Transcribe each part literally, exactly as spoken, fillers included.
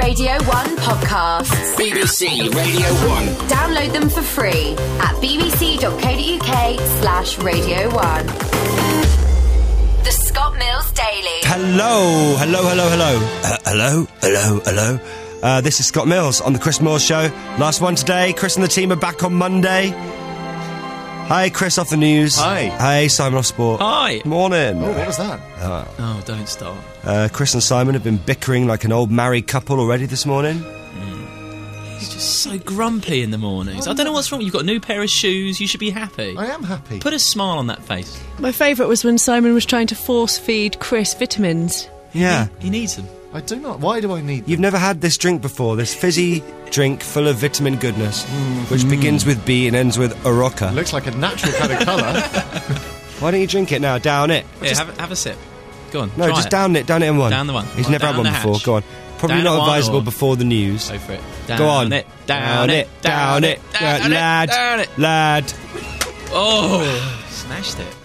Radio one podcasts. B B C Radio one. Download them for free at bbc.co.uk slash Radio one. The Scott Mills Daily. Hello, hello, hello, hello. Uh, hello, hello, hello. Uh, this is Scott Mills on the Chris Moore Show. Last one today. Chris and the team are back on Monday. Hi, Chris off the news. Hi. Hey, Simon off sport. Hi. Morning. Oh, what was that? Uh, Oh, don't start. uh, Chris and Simon have been bickering like an old married couple already this morning. He's just so grumpy in the mornings. I don't know what's wrong. You've got a new pair of shoes. You should be happy. I am happy. Put a smile on that face. My favourite was when Simon was trying to force feed Chris vitamins. Yeah. He needs them. I do not. Why do I need... You've never had this drink before, this fizzy drink full of vitamin goodness, which begins with B and ends with Aroca. Looks like a natural kind of colour. Why don't you drink it now? Down it. Here, have, a- have a sip. Go on. No, try just it. down it. Down it in one. Down the one. He's Right, never had down one the before. hatch. Go on. Probably Down not at one advisable or- before the news. Go for it. Down Go on. it. Down it. Down it. Down Uh, it. Lad. Down it. Lad. Oh, smashed it.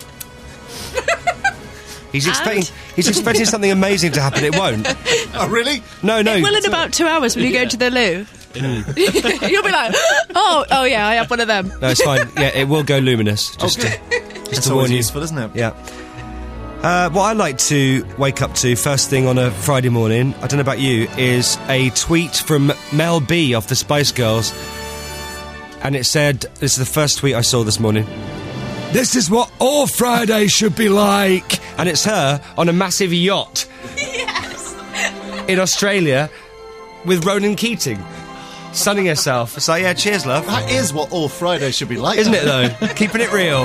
He's expecting. He's expecting something amazing to happen. It won't. Oh, really? No, no. It will in about two hours when you go to the loo. You'll be like, oh, oh yeah, I have one of them. No, it's fine. Yeah, it will go luminous. Just Okay. to, just It's to always warn you. useful, isn't it? Yeah. Uh, what I like to wake up to first thing on a Friday morning, I don't know about you, is a tweet from Mel B off the Spice Girls. And it said, this is the first tweet I saw this morning. This is what all Fridays should be like. And it's her on a massive yacht. Yes. In Australia with Ronan Keating. Sunning herself. It's like, yeah, cheers, love. That is what all Fridays should be like. Isn't it, though? Keeping it real.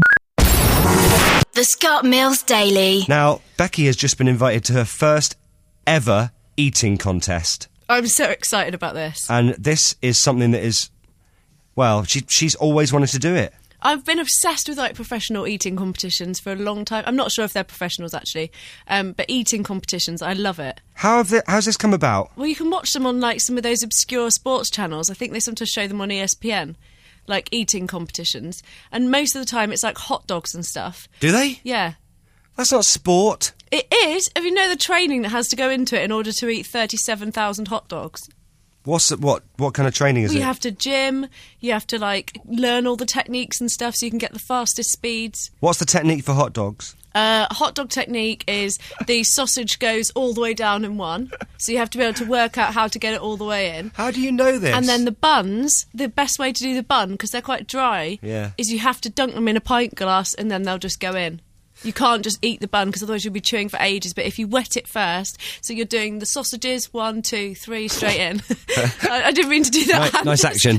The Scott Mills Daily. Now, Becky has just been invited to her first ever eating contest. I'm so excited about this. And this is something that is, well, she, she's always wanted to do it. I've been obsessed with like professional eating competitions for a long time. I'm not sure if they're professionals actually, um, but eating competitions, I love it. How have the, how's this come about? Well, you can watch them on like some of those obscure sports channels. I think they sometimes show them on E S P N, like eating competitions. And most of the time it's like hot dogs and stuff. Do they? Yeah. That's not sport. It is, if you know the training that has to go into it in order to eat thirty-seven thousand hot dogs. What's the, what what kind of training is Well, it? you have to gym, you have to like learn all the techniques and stuff so you can get the fastest speeds. What's the technique for hot dogs? Uh, hot dog technique is the sausage goes all the way down in one, so you have to be able to work out how to get it all the way in. How do you know this? And then the buns, the best way to do the bun, because they're quite dry, Yeah. is you have to dunk them in a pint glass and then they'll just go in. You can't just eat the bun because otherwise you'll be chewing for ages. But if you wet it first, so you're doing the sausages, one, two, three, straight in. I, I didn't mean to do that. Ni- nice action.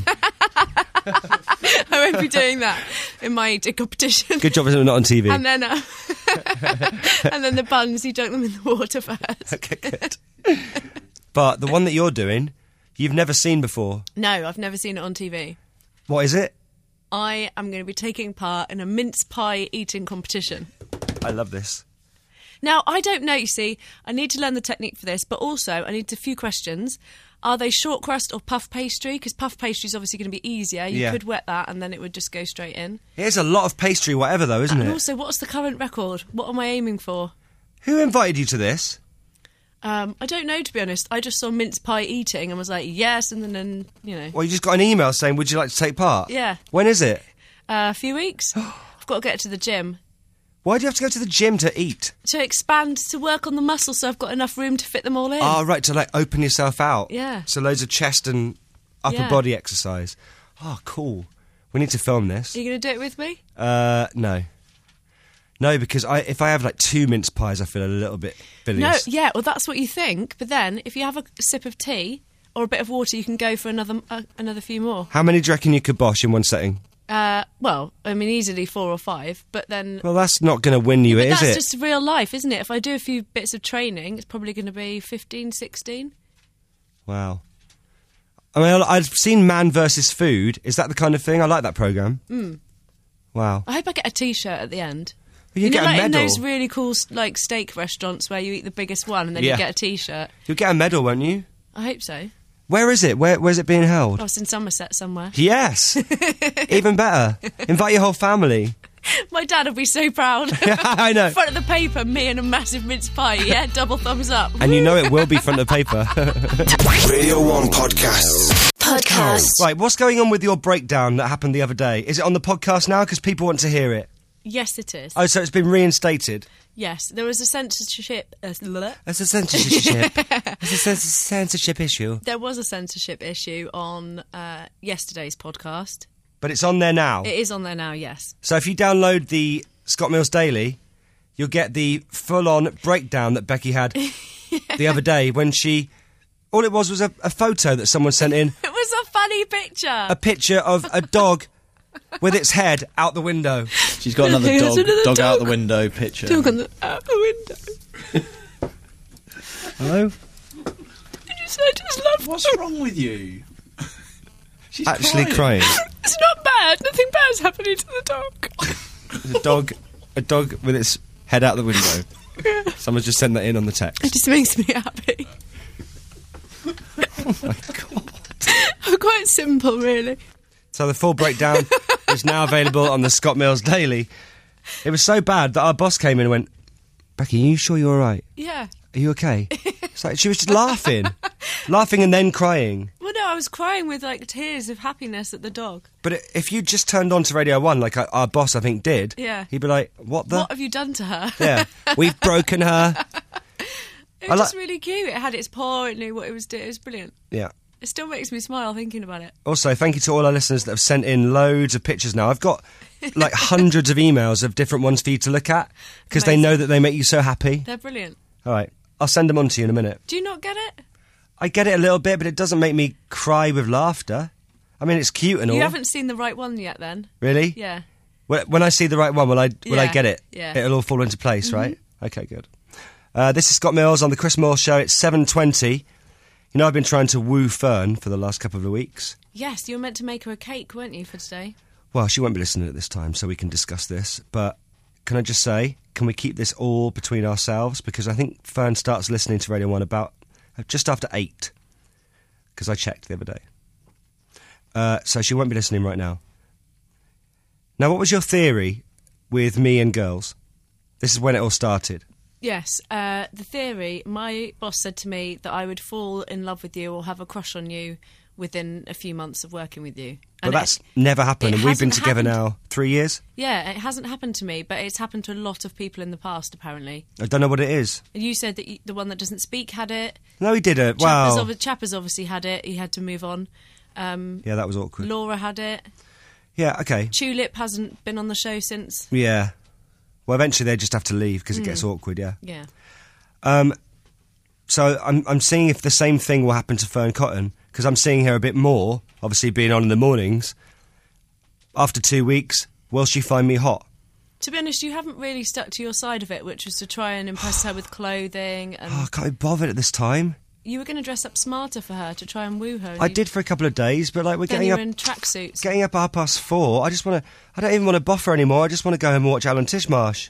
I won't be doing that in my eating competition. Good job it's not on T V. And then, uh, and then the buns, you dunk them in the water first. Okay, good. But the one that you're doing, you've never seen before. No, I've never seen it on T V. What is it? I am going to be taking part in a mince pie eating competition. I love this. Now, I don't know, you see, I need to learn the technique for this, but also I need a few questions. Are they short crust or puff pastry? Because puff pastry is obviously going to be easier. You Yeah. could wet that and then it would just go straight in. Here's a lot of pastry, whatever, though, isn't And it? also, what's the current record? What am I aiming for? Who invited you to this? Um, I don't know, to be honest. I just saw mince pie eating and was like, yes, and then, then you know, Well, you just got an email saying, would you like to take part? Yeah. When is it? uh, a few weeks. I've got to get to the gym. Why do you have to go to the gym to eat? To expand, to work on the muscles so I've got enough room to fit them all in. Oh, right, to, like, open yourself out. Yeah. So loads of chest and upper Yeah. body exercise. Oh, cool. We need to film this. Are you going to do it with me? Uh, no. No, because I, if I have, like, two mince pies, I feel a little bit bilious. No, yeah, well, that's what you think. But then, if you have a sip of tea or a bit of water, you can go for another uh, another few more. How many do you reckon you could bosh in one setting? Uh, well, I mean, easily four or five. But then, Well, that's not going to win you, but is that's it? just real life, isn't it? If I do a few bits of training, it's probably going to be fifteen, sixteen. Wow. I mean, I've seen Man versus Food. Is that the kind of thing? I like that programme. Mm. Wow. I hope I get a T-shirt at the end. Well, you, You get know, a like medal. in those really cool like steak restaurants where you eat the biggest one and then Yeah. you get a T-shirt. You'll get a medal, won't you? I hope so. Where is it? Where Where's it being held? Oh, it's in Somerset somewhere. Yes. Even better. Invite your whole family. My dad will be so proud. I know. Front of the paper, me and a massive mince pie. Yeah, double thumbs up. And you know it will be front of the paper. Radio one Podcasts. Podcast. Right, what's going on with your breakdown that happened the other day? Is it on the podcast now? Because people want to hear it. Yes, it is. Oh, so it's been reinstated? Yes, there was a censorship. Uh, bleh. That's a censorship. It's a cens- censorship issue. there was a censorship issue on uh, yesterday's podcast. But it's on there now. It is on there now. Yes. So if you download the Scott Mills Daily, you'll get the full-on breakdown that Becky had the other day when she... All it was was a, a photo that someone sent in. It was a funny picture. A picture of a dog with its head out the window. She's got another Here's dog, another dog, out dog. the window picture. Dog on the, out the window. Hello? I just, I just love. What's wrong with you? She's Actually crying. It's not bad. Nothing bad's happening to the dog. There's a dog, a dog with its head out the window. Someone's just sent that in on the text. It just makes me happy. Oh my God. I'm quite simple, really. So the full breakdown is now available on the Scott Mills Daily. It was so bad that our boss came in and went, Becky, are you sure you're all right? Yeah. Are you okay? It's like she was just laughing. laughing and then crying. Well, no, I was crying with like tears of happiness at the dog. But if you just turned on to Radio one, like our, our boss, I think, did, Yeah. he'd be like, what the? What have you done to her? Yeah, we've broken her. It I was just like- really cute. It had its paw. It knew what it was doing. It was brilliant. Yeah. It still makes me smile thinking about it. Also, thank you to all our listeners that have sent in loads of pictures now. I've got like hundreds of emails of different ones for you to look at because they Amazing. know that they make you so happy. They're brilliant. All right, I'll send them on to you in a minute. Do you not get it? I get it a little bit, but it doesn't make me cry with laughter. I mean, it's cute and all. You haven't seen the right one yet, then? Really? Yeah. When when I see the right one, will I will I Yeah, get it? yeah. It'll all fall into place, right? Okay, good. Uh, this is Scott Mills on the Chris Moore Show. It's seven twenty. You know, I've been trying to woo Fern for the last couple of weeks. Yes, you were meant to make her a cake, weren't you, for today? Well, she won't be listening at this time, so we can discuss this. But can I just say, can we keep this all between ourselves? Because I think Fern starts listening to Radio one about uh, just after eight. Because I checked the other day. Uh, so she won't be listening right now. Now, what was your theory with me and girls? This is when it all started. Yes, uh, the theory, my boss said to me that I would fall in love with you or have a crush on you within a few months of working with you. But And that's it- never happened, it and we've been hasn't together happened. now three years. Yeah, it hasn't happened to me, but it's happened to a lot of people in the past, apparently. I don't know what it is. And you said that you, the one that doesn't speak had it. No, he didn't. Chapper's, Wow. obvi- Chapper's obviously had it. He had to move on. Um, Yeah, that was awkward. Laura had it. Yeah, okay. Tulip hasn't been on the show since. Yeah. Well, eventually they just have to leave because it Hmm. gets awkward, yeah. Yeah. Um, so I'm I'm seeing if the same thing will happen to Fern Cotton, because I'm seeing her a bit more, obviously being on in the mornings. After two weeks, will she find me hot? To be honest, you haven't really stuck to your side of it, which was to try and impress her with clothing. And Oh, I can't be bothered at this time. you were going to dress up smarter for her to try and woo her. and I you- did for a couple of days, but like we're Then getting you up, were in tracksuits. getting up at half past four. I just want to. I don't even want to buffer anymore. I just want to go home and watch Alan Tishmarsh.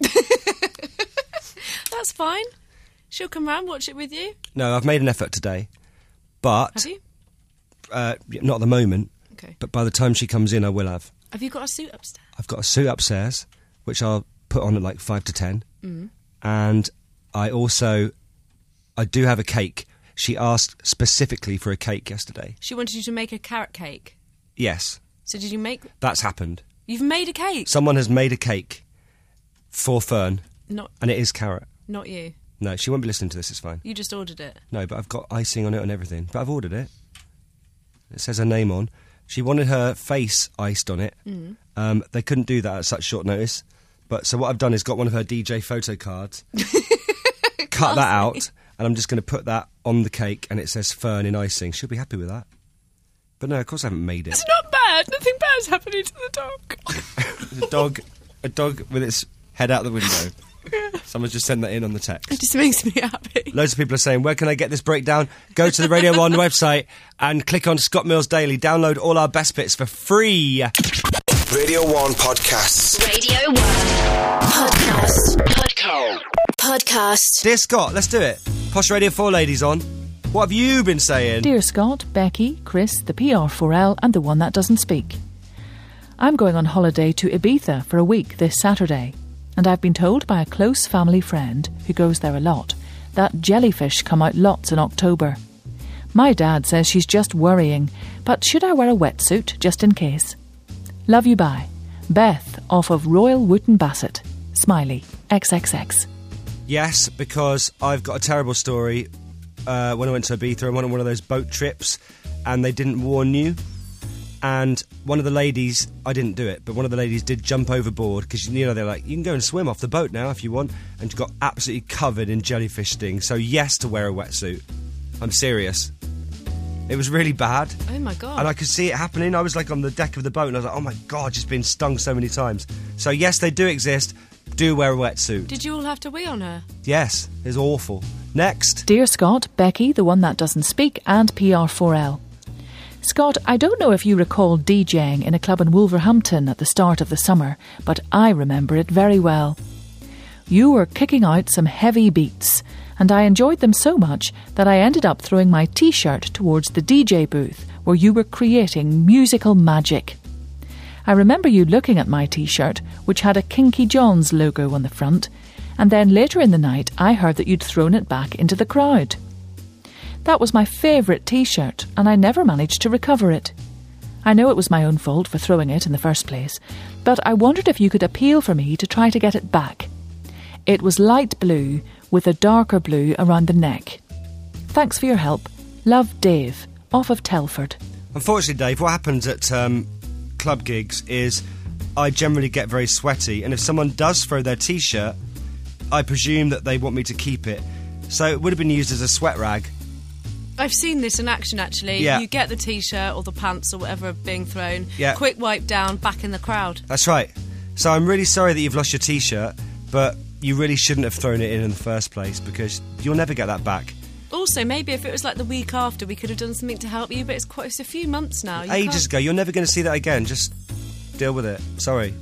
That's fine. She'll come round, watch it with you. No, I've made an effort today, but Have you? uh, not at the moment. Okay. But by the time she comes in, I will have. Have you got a suit upstairs? I've got a suit upstairs, which I'll put on at like five to ten, Mm. and I also, I do have a cake. She asked specifically for a cake yesterday. She wanted you to make a carrot cake. Yes, So did you make... that's happened. You've made a cake? Someone has made a cake for Fern, Not and it is carrot. not you. No, she won't be listening to this. It's fine. You just ordered it. No, but I've got icing on it and everything. But I've ordered it. It says her name on. She wanted her face iced on it. Mm. Um, they couldn't do that at such short notice. But so what I've done is got one of her D J photo cards, cut that out, and I'm just going to put that on the cake, and it says Fern in icing. She'll be happy with that. But no, of course I haven't made it. It's not bad. Nothing bad's happening to the dog. a dog, a dog with its head out the window. Someone's just sent that in on the text. It just makes me happy. Loads of people are saying, where can I get this breakdown? Go to the Radio one website and click on Scott Mills Daily. Download all our best bits for free. Radio one Podcasts. Radio one. Podcast. Podcast. Podcast. Dear Scott, let's do it. Posh Radio four ladies on. What have you been saying? Dear Scott, Becky, Chris, the P R four L and the one that doesn't speak. I'm going on holiday to Ibiza for a week this Saturday, and I've been told by a close family friend who goes there a lot that jellyfish come out lots in October. My dad says she's just worrying, but should I wear a wetsuit just in case? Love you, bye. Beth, off of Royal Wootton Bassett. Smiley, X X X. Yes, because I've got a terrible story. Uh, when I went to Ibiza, I went on one of those boat trips, and they didn't warn you. And one of the ladies, I didn't do it, but one of the ladies did jump overboard, because, you know, they're like, you can go and swim off the boat now if you want, and got absolutely covered in jellyfish stings. So yes, to wear a wetsuit. I'm serious. It was really bad. Oh my God. And I could see it happening. I was like on the deck of the boat, and I was like, oh my God, just been stung so many times. So yes, they do exist. Do wear a wetsuit. Did you all have to wee on her? Yes, it's awful. Next. Dear Scott, Becky, the one that doesn't speak, and P R four L. Scott, I don't know if you recall DJing in a club in Wolverhampton at the start of the summer, but I remember it very well. You were kicking out some heavy beats, and I enjoyed them so much that I ended up throwing my T-shirt towards the D J booth where you were creating musical magic. I remember you looking at my T-shirt, which had a Kinky John's logo on the front, and then later in the night I heard that you'd thrown it back into the crowd. That was my favourite T-shirt, and I never managed to recover it. I know it was my own fault for throwing it in the first place, but I wondered if you could appeal for me to try to get it back. It was light blue with a darker blue around the neck. Thanks for your help. Love, Dave, off of Telford. Unfortunately, Dave, what happens at um, club gigs is I generally get very sweaty, and if someone does throw their T-shirt, I presume that they want me to keep it. So it would have been used as a sweat rag. I've seen this in action, actually. Yeah. You get the T-shirt or the pants or whatever being thrown, Yeah. quick wipe down, back in the crowd. That's right. So I'm really sorry that you've lost your T-shirt, but you really shouldn't have thrown it in in the first place, because you'll never get that back. Also, maybe if it was like the week after, we could have done something to help you, but it's quite it's a few months now. You Ages can't- ago. You're never going to see that again. Just deal with it. Sorry.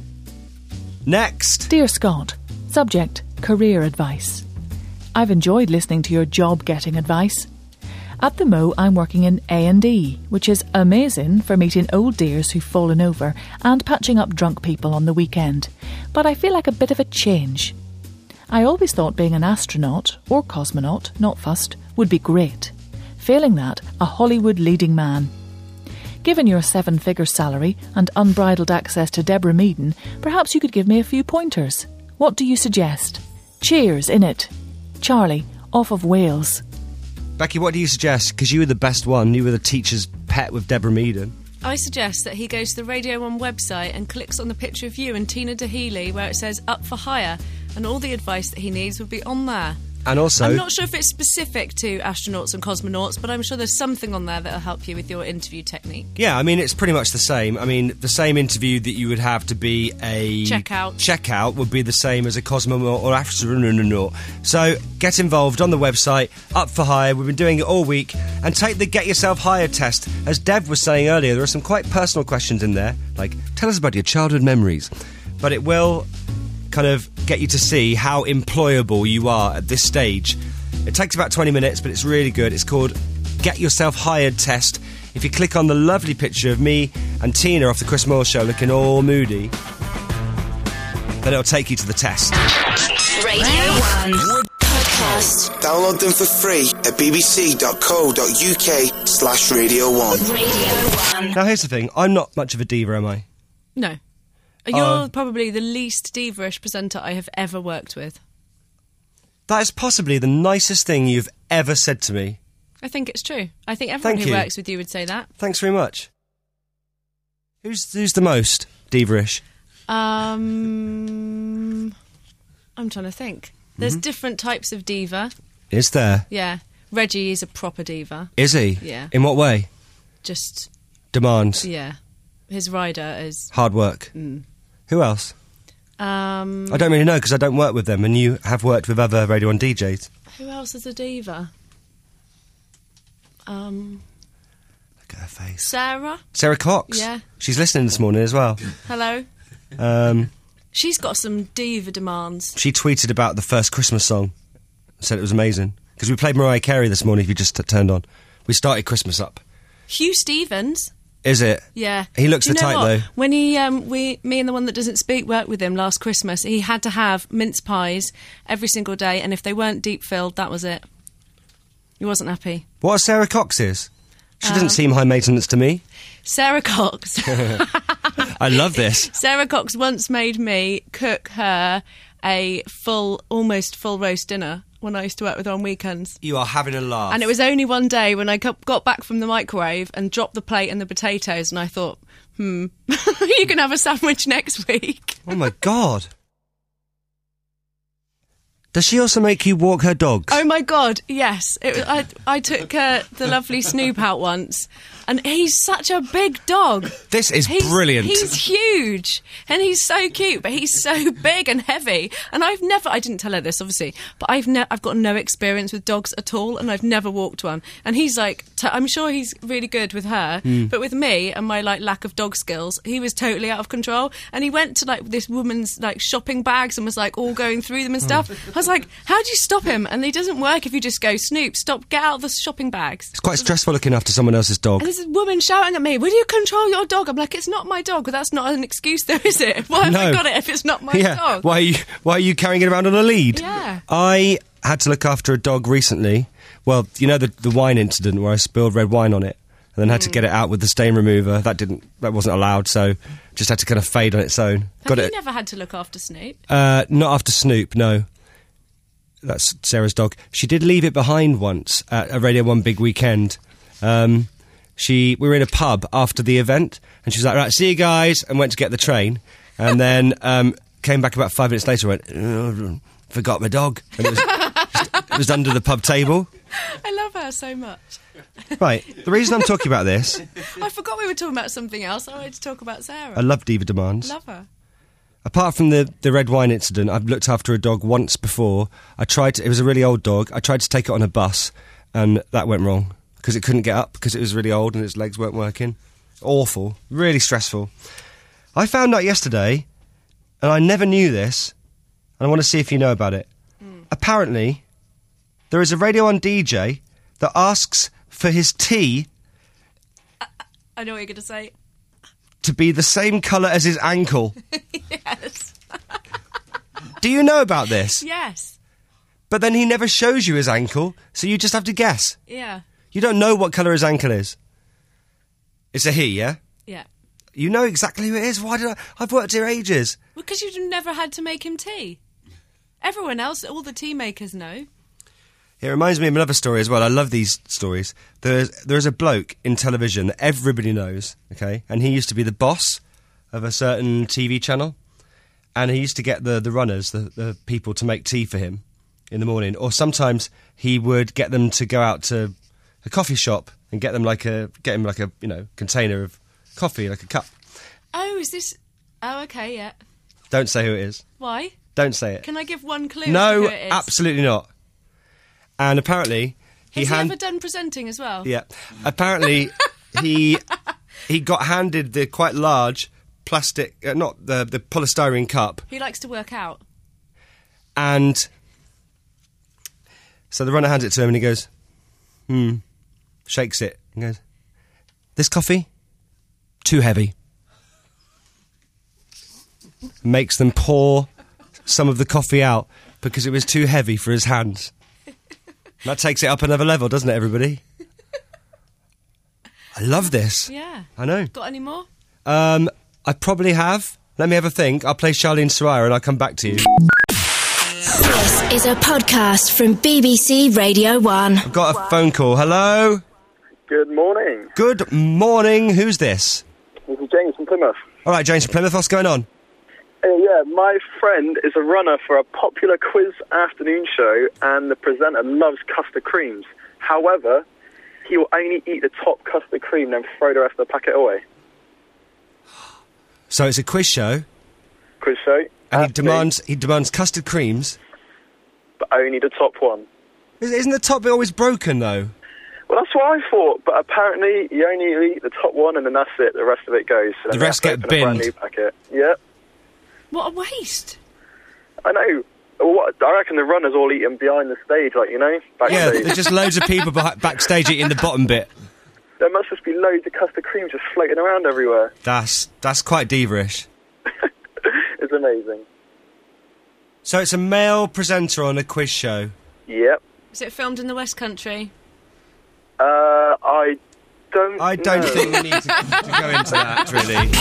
Next. Dear Scott, subject, career advice. I've enjoyed listening to your job-getting advice. At the Mo, I'm working in A and E, which is amazing for meeting old dears who've fallen over and patching up drunk people on the weekend. But I feel like a bit of a change. I always thought being an astronaut, or cosmonaut, not fussed, would be great. Failing that, a Hollywood leading man. Given your seven-figure salary and unbridled access to Deborah Meaden, perhaps you could give me a few pointers. What do you suggest? Cheers, innit? Charlie, off of Wales. Becky, what do you suggest? Because you were the best one. You were the teacher's pet with Deborah Meaden. I suggest that he goes to the Radio one website and clicks on the picture of you and Tina Dahealy where it says up for hire, and all the advice that he needs would be on there. And also... I'm not sure if it's specific to astronauts and cosmonauts, but I'm sure there's something on there that'll help you with your interview technique. Yeah, I mean, it's pretty much the same. I mean, the same interview that you would have to be a... Checkout. Checkout would be the same as a cosmonaut or astronaut. So, get involved on the website, up for hire. We've been doing it all week. And take the Get Yourself Hired test. As Dev was saying earlier, there are some quite personal questions in there, like, tell us about your childhood memories. But it will kind of get you to see how employable you are at this stage. It takes about twenty minutes, but it's really good. It's called Get Yourself Hired Test. If you click on the lovely picture of me and Tina off the Chris Moore Show looking all moody, then it'll take you to the test. Radio one Podcast. Download them for free at bbc.co.uk slash Radio one. Radio one. Now, here's the thing. I'm not much of a diva, am I? No. You're Uh, probably the least diva-ish presenter I have ever worked with. That is possibly the nicest thing you've ever said to me. I think it's true. I think everyone Thank who you. works with you would say that. Thanks very much. Who's who's the most diva-ish? Um, I'm trying to think. There's Mm-hmm. different types of diva. Is there? Yeah. Reggie is a proper diva. Is he? Yeah. In what way? Just, Demands. yeah. His rider is... Hard work. Mm. Who else? Um, I don't really know because I don't work with them, and you have worked with other Radio one D Js. who else is a diva? Um, Look at her face. Sarah? Sarah Cox. Yeah. She's listening this morning as well. Hello? Um, She's got some diva demands. she tweeted about the first Christmas song. Said it was amazing. Because we played Mariah Carey this morning, if you just t- turned on. We started Christmas up. Hugh Stevens? Is it? Yeah. He looks Do you the know type, what? though. When he, um, we, me and the one that doesn't speak worked with him last Christmas, he had to have mince pies every single day, and if they weren't deep filled, that was it. He wasn't happy. What are Sarah Cox's? She Um, doesn't seem high maintenance to me. Sarah Cox. I love this. Sarah Cox once made me cook her a full, almost full roast dinner when I used to work with her on weekends. You are having a laugh. And it was only one day when I co- got back from the microwave and dropped the plate and the potatoes, and I thought, hmm, you can have a sandwich next week. Oh, my God. Does she also make you walk her dogs? Oh my God, yes. It was, I, I took uh, the lovely Snoop out once, and he's such a big dog. This is He's, brilliant. He's huge, and he's so cute, but he's so big and heavy. And I've never, I didn't tell her this, obviously, but I've ne- I've got no experience with dogs at all, and I've never walked one. And he's like, t- I'm sure he's really good with her, Mm. but with me and my like lack of dog skills, he was totally out of control. And he went to like this woman's like shopping bags and was like all going through them and stuff. I was like, how do you stop him? And it doesn't work if you just go, Snoop, stop, get out of the shopping bags. It's quite stressful looking after someone else's dog. And there's a woman shouting at me, will you control your dog? I'm like, it's not my dog. Well, that's not an excuse though, is it? Why have No. I got it if it's not my yeah. dog? Why are you Why are you carrying it around on a lead? Yeah. I had to look after a dog recently. Well, you know the the wine incident where I spilled red wine on it and then had to get it out with the stain remover. That didn't. That wasn't allowed. So just had to kind of fade on its own. Have got you it. never had to look after Snoop? Uh, not after Snoop. No. That's Sarah's dog. She did leave it behind once at a Radio one big weekend. Um, she we were in a pub after the event, and she was like, "Right, see you guys," and went to get the train, and then um, came back about five minutes later. and Went, "Oh, forgot my dog," and it was just, it was under the pub table. I love her so much. Right. The reason I'm talking about this, I forgot we were talking about something else. I wanted to talk about Sarah. I love Diva Demands. love her. Apart from the, the red wine incident, I've looked after a dog once before. I tried to, it was a really old dog. I tried to take it on a bus, and that went wrong because it couldn't get up because it was really old and its legs weren't working. Awful. Really stressful. I found out yesterday, and I never knew this, and I want to see if you know about it. Mm. Apparently, there is a Radio one D J that asks for his tea I know what you're going to say. to be the same colour as his ankle. Yes. Do you know about this? Yes. But then he never shows you his ankle, so you just have to guess. Yeah. You don't know what colour his ankle is. It's a he, yeah? Yeah. You know exactly who it is. Why did I... I've worked here ages. Because you've never had to make him tea. Everyone else, all the tea makers know. It reminds me of another story as well. I love these stories. There's, there's a bloke in television that everybody knows, okay? And he used to be the boss of a certain T V channel. And he used to get the, the runners, the, the people, to make tea for him in the morning. Or sometimes he would get them to go out to a coffee shop and get them like a... Get him like a, you know, container of coffee, like a cup. Oh, is this... Oh, okay, yeah. Don't say who it is. Why? Don't say it. Can I give one clue No, as to who it is? absolutely not. And apparently... Has he, hand- ever done presenting as well? Yeah. Apparently, he he got handed the quite large plastic, uh, not the the polystyrene cup, He likes to work out. and so the runner hands it to him, and he goes, "Hmm," shakes it, and goes, "This coffee, too heavy." Makes them pour some of the coffee out because it was too heavy for his hands. That takes it up another level, doesn't it, everybody? I love this. Yeah. I know. Got any more? Um, I probably have. Let me have a think. I'll play Charlene Soraya and I'll come back to you. This is a podcast from B B C Radio one. I've got a phone call. Hello? Good morning. Good morning. Who's this? This is James from Plymouth. All right, James from Plymouth. What's going on? Uh, yeah, my friend is a runner for a popular quiz afternoon show, and the presenter loves custard creams. However, he will only eat the top custard cream, then throw the rest of the packet away. So it's a quiz show, Quiz show. and he afternoon, demands he demands custard creams. But only the top one. Isn't the top bit always broken, though? Well, that's what I thought, but apparently you only eat the top one, and then that's it. The rest of it goes. So The then we rest have to get open a brand binned. new packet. Yeah, What a waste. I know. What, I reckon the runners all eat them behind the stage, like, you know, Yeah, backstage. there's just loads of people beh- backstage eating the bottom bit. there must just be loads of custard cream just floating around everywhere. That's that's quite diva-ish. It's amazing. So it's a male presenter on a quiz show. Yep. Is it filmed in the West Country? Uh, I don't I don't know. think we need to, to go into that, really.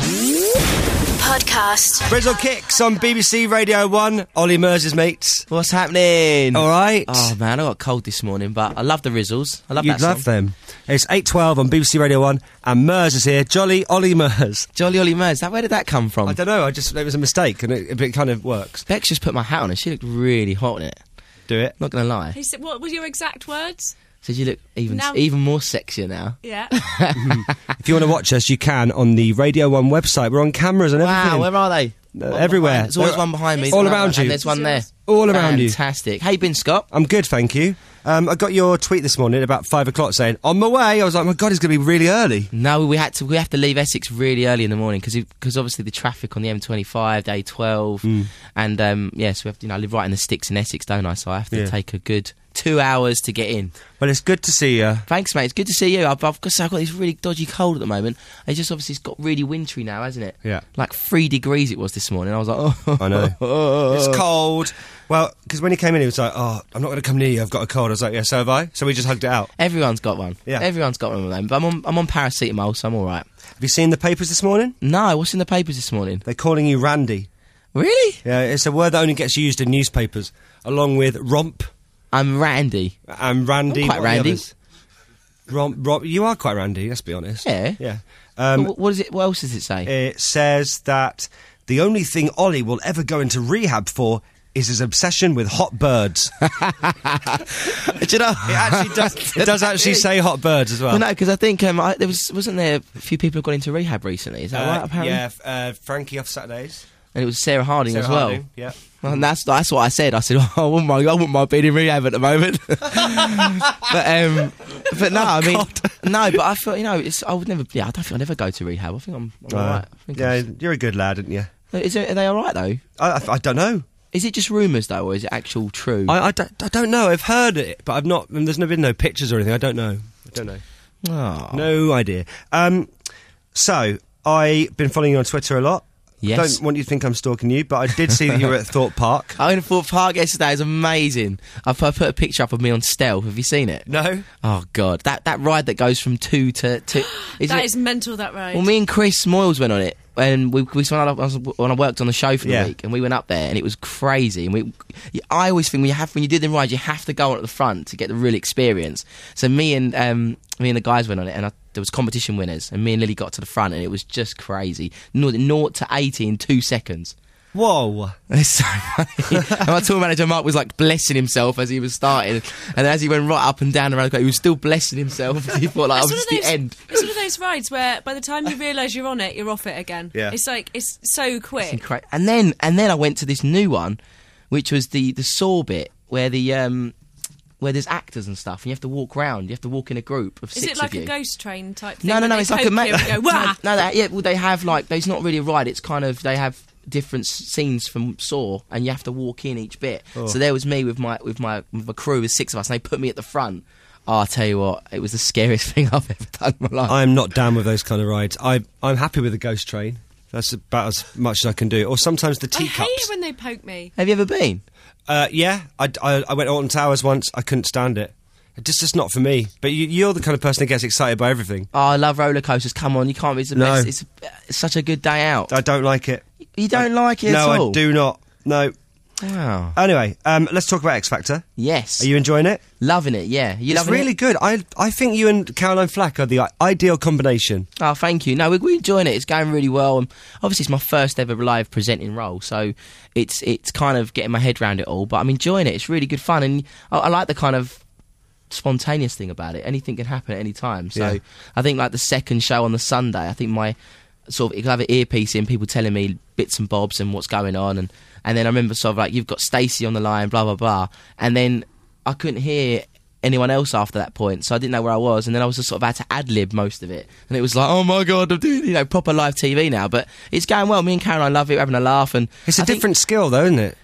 Podcast. Brizzle Kicks on B B C Radio one. Ollie Mers's mates. What's happening? All right. Oh man, I got cold this morning, but I love the Rizzles. I love You'd that love song. them. It's eight twelve on B B C Radio one, and Mers is here. Jolly Ollie Mers. Jolly Ollie Mers. That where did that come from? I don't know. I just it was a mistake, and it, it kind of works. Bex just put my hat on, and she looked really hot in it. Do it. Not gonna lie. He said, what were your exact words? Said you look even Now- even more sexier now. Yeah. If you want to watch us, you can on the Radio one website. We're on cameras and everything. Wow, where are they? Uh, everywhere. There's always They're one behind me. all There's around another, you. And there's one there. All around you. Fantastic. How you been, Scott? I'm good, thank you. Um, I got your tweet this morning about five o'clock saying, on my way. I was like, my God, it's going to be really early. No, we had to. We have to leave Essex really early in the morning because because obviously the traffic on the M twenty-five, the A twelve, Mm. and um, yes, we have to. You know, I live right in the sticks in Essex, don't I? So I have to Yeah. take a good two hours to get in. Well, it's good to see you. Thanks, mate. It's good to see you. I've, I've, got, I've got this really dodgy cold at the moment. It's just obviously it's got really wintry now, hasn't it? Yeah. Like three degrees it was this morning. I was like, oh, I know. oh. It's cold. Well, because when he came in, he was like, oh, I'm not going to come near you. I've got a cold. I was like, yeah, so have I. So we just hugged it out. Everyone's got one. Yeah. Everyone's got one of them. But I'm on, I'm on paracetamol, so I'm all right. Have you seen the papers this morning? No, what's in the papers this morning? They're calling you Randy. Really? Yeah, it's a word that only gets used in newspapers, along with romp I'm Randy. and Randy. I'm quite what are the Randy. others? Romp, romp. You are quite Randy, let's be honest. Yeah. Yeah. Um, Wh- what is it? What else does it say? It says that the only thing Ollie will ever go into rehab for is his obsession with hot birds. Do you know? It actually does. It does actually say hot birds as well. Well, no, because I think um, I, there was wasn't there a few people who got into rehab recently? Is that Uh, right? Apparently, yeah, f- uh, Frankie off Saturdays. and it was Sarah Harding Sarah as well. Harding, yeah. And that's that's what I said. I said, oh, I wouldn't mind, I wouldn't mind being in rehab at the moment. but um, but no, I mean, no. But I feel you know, it's I would never. Yeah, I don't think I'd ever go to rehab. I think I'm, I'm Uh, all right. I think yeah, I'm- you're a good lad, aren't you? Is it, are they all right though? I, I, I don't know. Is it just rumours though, or is it actual true? I, I, don't, I don't know. I've heard it, but I've not. And there's no been no pictures or anything. I don't know. I don't know. Oh. No idea. Um, so I've been following you on Twitter a lot. Yes. Don't want you to think I'm stalking you, but I did see that you were at Thorpe Park. I went to Thorpe Park yesterday. It was amazing. I put, I put a picture up of me on Stealth. Have you seen it? No. Oh God, that that ride that goes from two to two. Is That it- is mental, that ride. Well, me and Chris Moyles went on it, and we, we when, I, when I worked on the show for the Yeah. week, and we went up there, and it was crazy. And we, I always think when you have when you do the ride, you have to go on at the front to get the real experience. So me and um, me and the guys went on it, and I, there was competition winners, and me and Lily got to the front, and it was just crazy. Naught to eighty in two seconds. Whoa. It's so funny. And my tour manager Mark was like blessing himself as he was starting, and as he went right up and down the road, he was still blessing himself. He thought like, "Oh, It's this is one of the those- end." It's one of those rides where by the time you realise you're on it, you're off it again. Yeah. It's like, it's so quick. Incre- And then and then I went to this new one, which was the the saw bit where the um where there's actors and stuff, and you have to walk round. You have to walk in a group of Is six it like of you. a ghost train type thing? No, no, where no. they It's like a poke ma- you and go, no, wah! no, that, yeah. Well, they have like it's not really a ride. It's kind of they have different s- scenes from Saw, and you have to walk in each bit. Oh. So there was me with my with my with my crew, with six of us, and they put me at the front. Oh, I'll tell you what, it was the scariest thing I've ever done in my life. I'm not down with those kind of rides. I, I'm happy with the ghost train. That's about as much as I can do. Or sometimes the I hate teacups. it when they poke me. Have you ever been? Uh, yeah, I, I, I went to Alton Towers once. I couldn't stand it. It's just, just not for me. But you, you're the kind of person that gets excited by everything. Oh, I love roller coasters. Come on, you can't. It's the No. best. It's, it's such a good day out. I don't like it. You don't like it no, at all? I do not. No. Wow. Anyway, um, let's talk about X Factor. Yes. Are you enjoying it? Loving it, yeah. You It's loving really it? good. I I think you and Caroline Flack are the i- ideal combination. Oh, thank you. No, we're, we're enjoying it. It's going really well. And obviously, it's my first ever live presenting role, so it's it's kind of getting my head around it all. But I'm enjoying it. It's really good fun, and I, I like the kind of spontaneous thing about it. Anything can happen at any time. So Yeah. I think like the second show on the Sunday, I think my sort of, you can have an earpiece in, people telling me bits and bobs and what's going on, and and then I remember sort of like, you've got Stacey on the line, blah blah blah, and then I couldn't hear anyone else after that point, so I didn't know where I was, and then I was just sort of had to ad-lib most of it, and it was like, oh my god, I'm doing, you know, proper live T V now. But it's going well. Me and Caroline love it, we're having a laugh, and It's a I think- different skill, though, isn't it?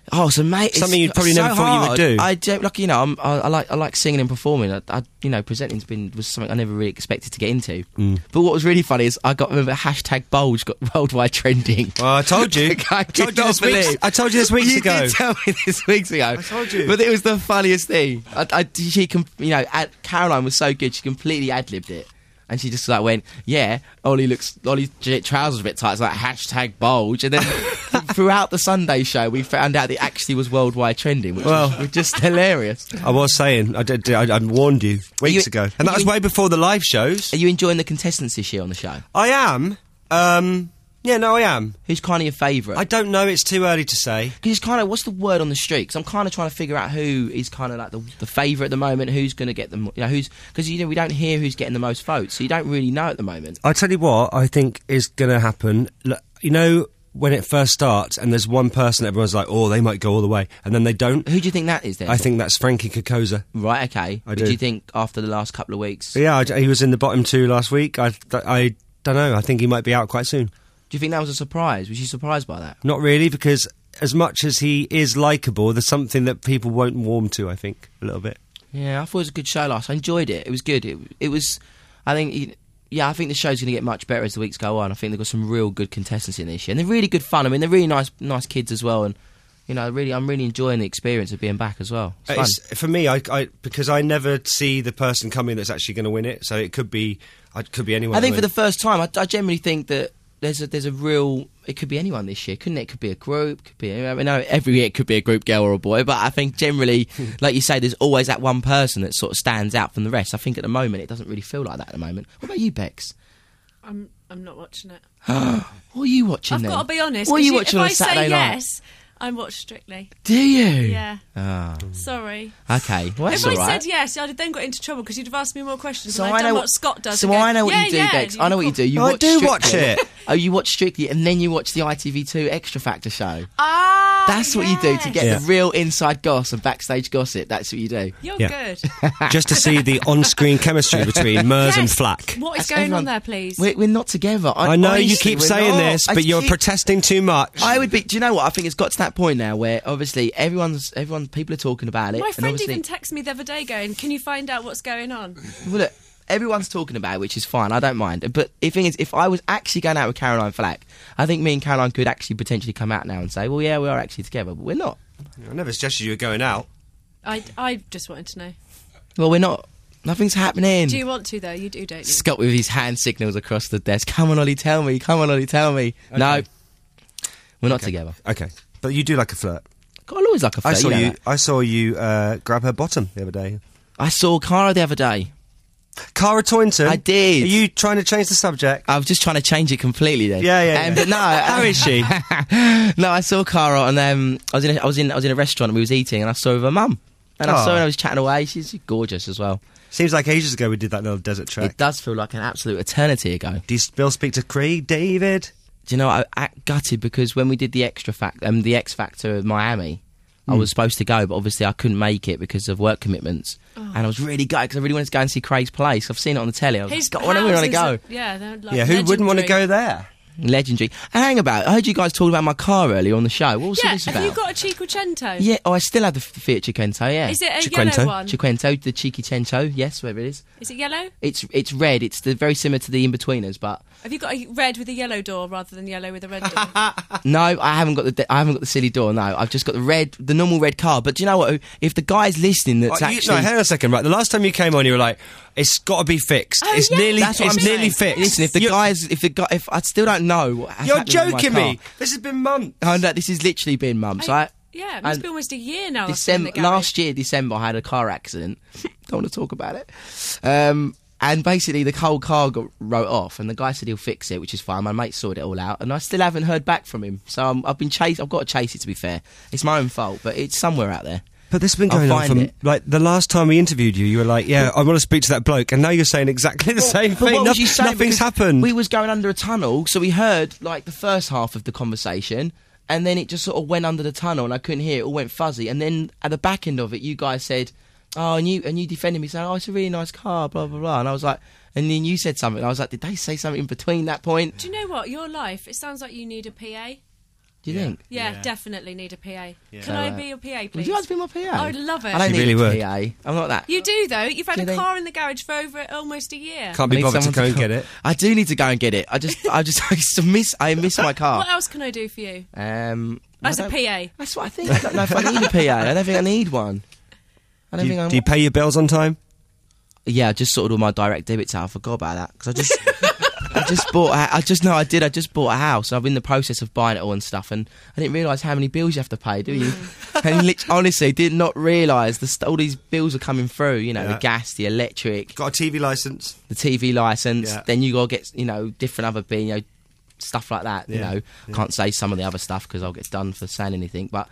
Oh, so mate, it's Something you probably so never thought you would hard. do. I don't, like, you know, I'm, I, I like I like singing and performing. I, I you know, presenting's been was something I never really expected to get into. Mm. But what was really funny is I got remember hashtag bulge got worldwide trending. Well, I told you. I told you could this not weeks, believe- I told you this weeks you ago. did tell me this weeks ago. I told you. But it was the funniest thing. I, I, she, com- you know, ad, Caroline was so good. She completely ad libbed it. And she just like went, yeah, Ollie looks, Ollie's j- trousers are a bit tight. It's like hashtag bulge. And then throughout the Sunday show, we found out that it actually was worldwide trending, which Well. was, was just hilarious. I was saying, I, did, I, I warned you weeks you- ago. And that was you- way before the live shows. Are you enjoying the contestants this year on the show? I am. Um, yeah, no, I am. Who's kind of your favourite? I don't know, it's too early to say. Because it's kind of, what's the word on the street? Because I'm kind of trying to figure out who is kind of like the, the favourite at the moment, who's going to get them, you know, who's, because, you know, we don't hear who's getting the most votes, so you don't really know at the moment. I tell you what I think is going to happen. Look, you know, when it first starts and there's one person everyone's like, oh, they might go all the way, and then they don't. Who do you think that is then? I think that's Frankie Kokoza. Right, okay. I But do. do you think after the last couple of weeks, Yeah, I, he was in the bottom two last week. I, I don't know. I think he might be out quite soon. do you think that was a surprise? Was you surprised by that? Not really, because as much as he is likeable, there's something that people won't warm to, I think, a little bit. Yeah, I thought it was a good show last. I enjoyed it. It was good. It, it was, I think, it- yeah, I think the show's going to get much better as the weeks go on. I think they've got some real good contestants in this year, and they're really good fun. I mean, they're really nice, nice kids as well, and you know, really, I'm really enjoying the experience of being back as well. It's fun. It's, for me, I, I because I never see the person coming that's actually going to win it, so it could be, it could be anyone. I think that for the wins. first time, I, I generally think that there's a there's a real. It could be anyone this year, couldn't it? It could be a group, could be. I mean, no, every year it could be a group girl or a boy, but I think generally, like you say, there's always that one person that sort of stands out from the rest. I think at the moment it doesn't really feel like that at the moment. What about you, Bex? I'm I'm not watching it. What are you watching I've then? got to be honest. What are 'cause you watching if on I a Saturday say night? yes, I watch Strictly. Do you? Yeah. Ah, Sorry. okay. Well, that's if all I right. said yes, I'd have then got into trouble because you'd have asked me more questions. So and I I'd done know what Scott does. So and go, I know what yeah, you do, yeah, Bex. and I know what you'd you do. You I watch do Strictly. watch it. Oh, you watch Strictly, and then you watch the I T V two Extra Factor show. Ah, That's what you do to get Yeah. the real inside gossip, backstage gossip. That's what you do. You're Yeah. good. Just to see the on-screen chemistry between Mers and Yes. Flack. What is That's going everyone- on there, please? We're, we're not together. I, I know you honestly, keep we're saying not. this, I but you're keep- protesting too much. I would be. Do you know what? I think it's got to that point now where obviously everyone's, everyone, people are talking about it. My and friend obviously, even texted me the other day going, can you find out what's going on? well, look, everyone's talking about it, which is fine. I don't mind. But the thing is, if I was actually going out with Caroline Flack, I think me and Caroline could actually potentially come out now and say, well, yeah, we are actually together, but we're not. I never suggested you were going out. I, I just wanted to know. Well, we're not. Nothing's happening. Do you want to, though? You do, don't you? Scott with his hand signals across the desk. Come on, Ollie, tell me. Come on, Ollie, tell me. No, we're not together. Okay, but you do like a flirt. God, I always like a flirt. I saw know you. that. I saw you uh, grab her bottom the other day. I saw Cara the other day. Cara Toynton. I did. Are you trying to change the subject? I was just trying to change it completely then. Yeah, yeah, Um, yeah. But no, How is she? no, I saw Cara and um, I was in a, I was in I was in a restaurant and we was eating and I saw her with her mum and I Oh. saw her and I was chatting away. She's gorgeous as well. Seems like ages ago we did that little desert track. It does feel like an absolute eternity ago. Do you still speak to Creed, David? Do you know I, I gutted because when we did the extra fact um, the X Factor of Miami, I was supposed to go, but obviously I couldn't make it because of work commitments. And I was really gutted because I really wanted to go and see Craig's Place. I've seen it on the telly. I was His like, God, I really want to house go. is a- yeah, they're like yeah, who wouldn't want to legendary. go there? Legendary. And hang about, I heard you guys talking about my car earlier on the show. What was Yeah, this have about? you got a Cinquecento? Yeah, oh, I still have the Fiat Cinquecento, yeah. Is it a Cinquecento? yellow one? Cinquecento, the cheeky Cento, yes, whatever it is. Is it yellow? It's it's red. It's the, very similar to the in-betweeners, but Have you got a red with a yellow door rather than yellow with a red door? no, I haven't got the I haven't got the silly door. No, I've just got the red, the normal red car. But do you know what? If the guy's listening, that's Oh, you- actually no, hang on a second. Right, the last time you came on, you were like, "It's got to be fixed. Oh, it's yeah. nearly, that's what it's I'm nearly saying. fixed." Listen, if the You're- guy's, if the guy, if I still don't know, what has you're happened with my joking me. car. This has been months. Oh no, this has literally been months. I, yeah, it must And be almost a year now. that's been in December the garage. last year, December, I had a car accident. Don't want to talk about it. Um, and basically, the whole car got wrote off, and the guy said he'll fix it, which is fine. My mate sorted it all out, and I still haven't heard back from him. So I'm, I've been chased. I've got to chase it. To be fair, it's my own fault, but it's somewhere out there. But this has been I'll going on find from it. like the last time we interviewed you. You were like, "Yeah, I want to speak to that bloke," and now you're saying exactly the same But thing. what No- was you saying? nothing's Because happened. We was going under a tunnel, so we heard like the first half of the conversation, and then it just sort of went under the tunnel, and I couldn't hear it. It all went fuzzy, and then at the back end of it, you guys said, "Oh," and you and you defended me, saying, "Oh, it's a really nice car," blah blah blah, and I was like, and then you said something. And I was like, did they say something in between that point? Do you know what? Your life, it sounds like you need a P A. Do you Yeah. think? Yeah, Yeah. definitely need a P A. Yeah. Can So, I uh, be your P A, Would please? you like to be my P A? I would love it. I don't She need really a would. P A. I'm not that. You do, though. You've had Do a they? car in the garage for over almost a year. Can't be I need bothered to someone go and come- get it. I do need to go and get it. I just, I just, I just miss, I miss my car. What else can I do for you? Um, As I a don't- P A? That's what I think. I don't know if I need a P A. I don't think I need one. I don't Do think you, I'm. do you pay your bills on time? Yeah, I just sorted all my direct debits out. I forgot about that because I just, I just bought. A, I just know I did. I just bought a house. I'm in the process of buying it all and stuff, and I didn't realise how many bills you have to pay, do you? and lit- honestly, did not realise the st- all these bills are coming through. You know, Yeah. the gas, the electric, Got a T V license? the T V license. Yeah. Then you got to get you know different other bi- you know stuff like that. You Yeah. know, can't say some of the other stuff because I'll get done for saying anything. But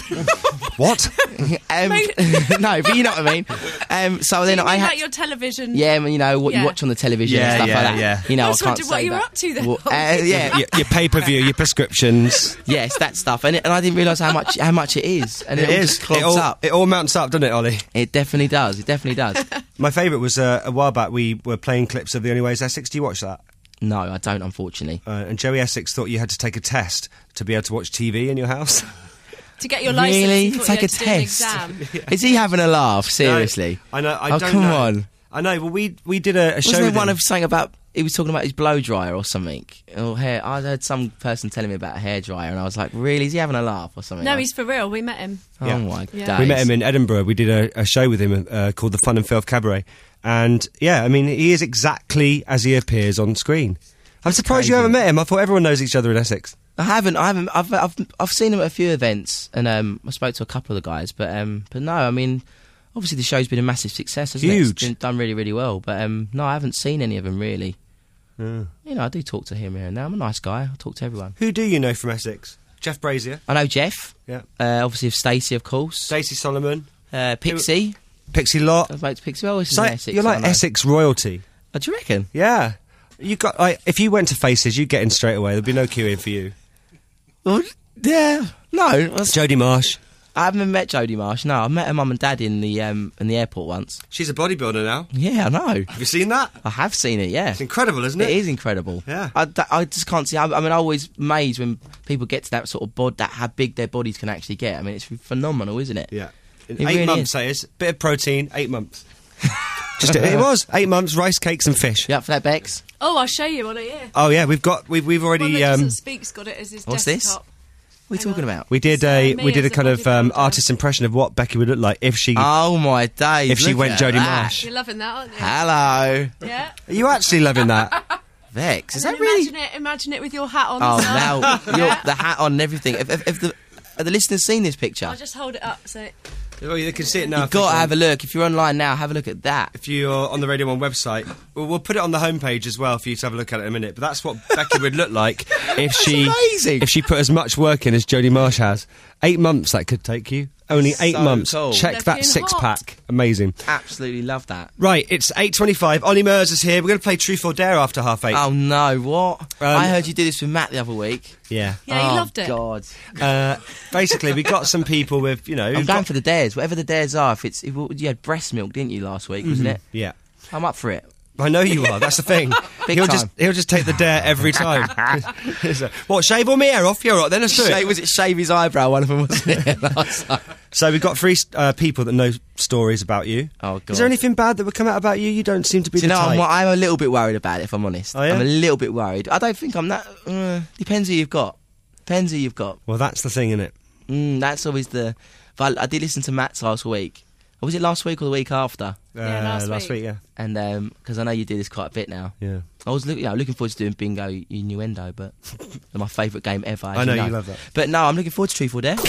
What? um, no, but you know what I mean. Um, so Do then you I mean had. like your television? Yeah, I mean, you know what Yeah. you watch on the television Yeah, and stuff yeah, like that. yeah. You know, I I, was can't wondering say what you were that. up to then. Well, uh, yeah, your, your pay-per-view, your prescriptions. yes, that stuff, and, it, and I didn't realise how much how much it is, and it, all just It clogs all, up. it all mounts up, doesn't it, Ollie? It definitely does. It definitely does. My favourite was uh, a while back. We were playing clips of The Only Way Is Essex. Do you watch that? No, I don't, unfortunately. Uh, and Joey Essex thought you had to take a test to be able to watch T V in your house. To get your license, Really? you thought Take you a had to do an test? exam. Is he having a laugh? Seriously? I know. I Oh, don't come know. on. I know. Well, we we did a, a show. Wasn't there with one him. of saying about he was talking about his blow dryer or something? Or hair? I heard some person telling me about a hair dryer, and I was like, really? Is he having a laugh or something? No, like- he's for real. We met him. Oh Yeah. my Yeah. days. We met him in Edinburgh. We did a, a show with him uh, called the Fun and Filth Cabaret, and yeah, I mean, he is exactly as he appears on screen. I'm surprised you crazy. haven't met him. I thought everyone knows each other in Essex. I haven't. I haven't. I've, I've I've seen him at a few events, and um, I spoke to a couple of the guys. But um, but no, I mean, obviously the show's been a massive success, hasn't it? Huge. It's been done really, really well. But um, no, I haven't seen any of them really. Yeah. You know, I do talk to him here and now. I'm a nice guy. I talk to everyone. Who do you know from Essex? Jeff Brazier, I know Jeff. yeah. Uh, obviously, of Stacey, of course. Stacey Solomon, Uh, Pixie. Pixie Lott. I spoke to Pixie. Well, So, Essex, you're like I know. Essex royalty. Oh, do you reckon? Yeah. You got like if you went to Faces, you'd get in straight away. There'd be no queuing for you. Well, yeah. No, that's- Jodie Marsh. I haven't met Jodie Marsh. No, I met her mum and dad in the um in the airport once. She's a bodybuilder now. Yeah, I know. Have you seen that? I have seen it. Yeah. It's incredible, isn't it? It is incredible. Yeah. I, d- I just can't see. I, I mean, I'm always amazed when people get to that sort of bod, that how big their bodies can actually get. I mean, it's phenomenal, isn't it? Yeah. In It eight really months, is. that is. Bit of protein, eight months. Just it was eight months, rice cakes and fish. You up for that, Bex? Oh, I'll show you on it, yeah. Oh yeah, we've got we've we've One already that um doesn't speak's got it as his What's this? desktop. What are you Hang talking on. about? we did So, a me we did a as a kind of um, bodybuilder. artist impression of what Becky would look like if she Oh my days! if she look went at Jodie that. Marsh. You're loving that, aren't you? Hello, Yeah. Are you actually loving that? Vex. Is And that then really? Imagine it, imagine it with your hat on. Oh, as well. now you're, Yeah. the hat on and everything. If, if, if the have the listeners seen this picture? I'll just hold it up so. Oh, you can see it now. You've got to have a look. If you're online now, have a look at that. If you're on the Radio One website, well, we'll put it on the homepage as well for you to have a look at it in a minute. But that's what Becky would look like if she amazing. if she put as much work in as Jodie Marsh has. Eight months that could take you. Only eight So months. cool. Check Left that being six hot. pack. Amazing. Absolutely love that. Right, it's eight twenty-five. Ollie Murs is here. We're going to play Truth or Dare after half eight. Oh no! What? Um, I heard you do this with Matt the other week. Yeah. Yeah, he oh, loved it. God. Uh, basically, we got some people with, you know... I'm who've going got- for the dares. Whatever the dares are. If it's if you had breast milk, didn't you last week? Wasn't it? Yeah. I'm up for it. I know you are. That's the thing. Big he'll time. just he'll just take the dare every time. So, what? Shave all my hair off? You're right. Then let's do Shave, it. was it shave his eyebrow? One of them wasn't it? Last time? So we've got three uh, people that know stories about you. Oh, God. Is there anything bad that would come out about you? You don't seem to be Do you the know, type. I'm, I'm a little bit worried about it, if I'm honest. Oh, yeah? I'm a little bit worried. I don't think I'm that... Uh, depends who you've got. Depends who you've got. Well, that's the thing, isn't it? Mm, that's always the... But I, I did listen to Matt's last week. Or was it last week or the week after? Yeah, last last week. week. Yeah. And because I know you do this quite a bit now. Yeah. I was look, you know, looking forward to doing bingo innuendo, but they're my favourite game ever. as I know you, you love that. But no, I'm looking forward to Truth or Dare.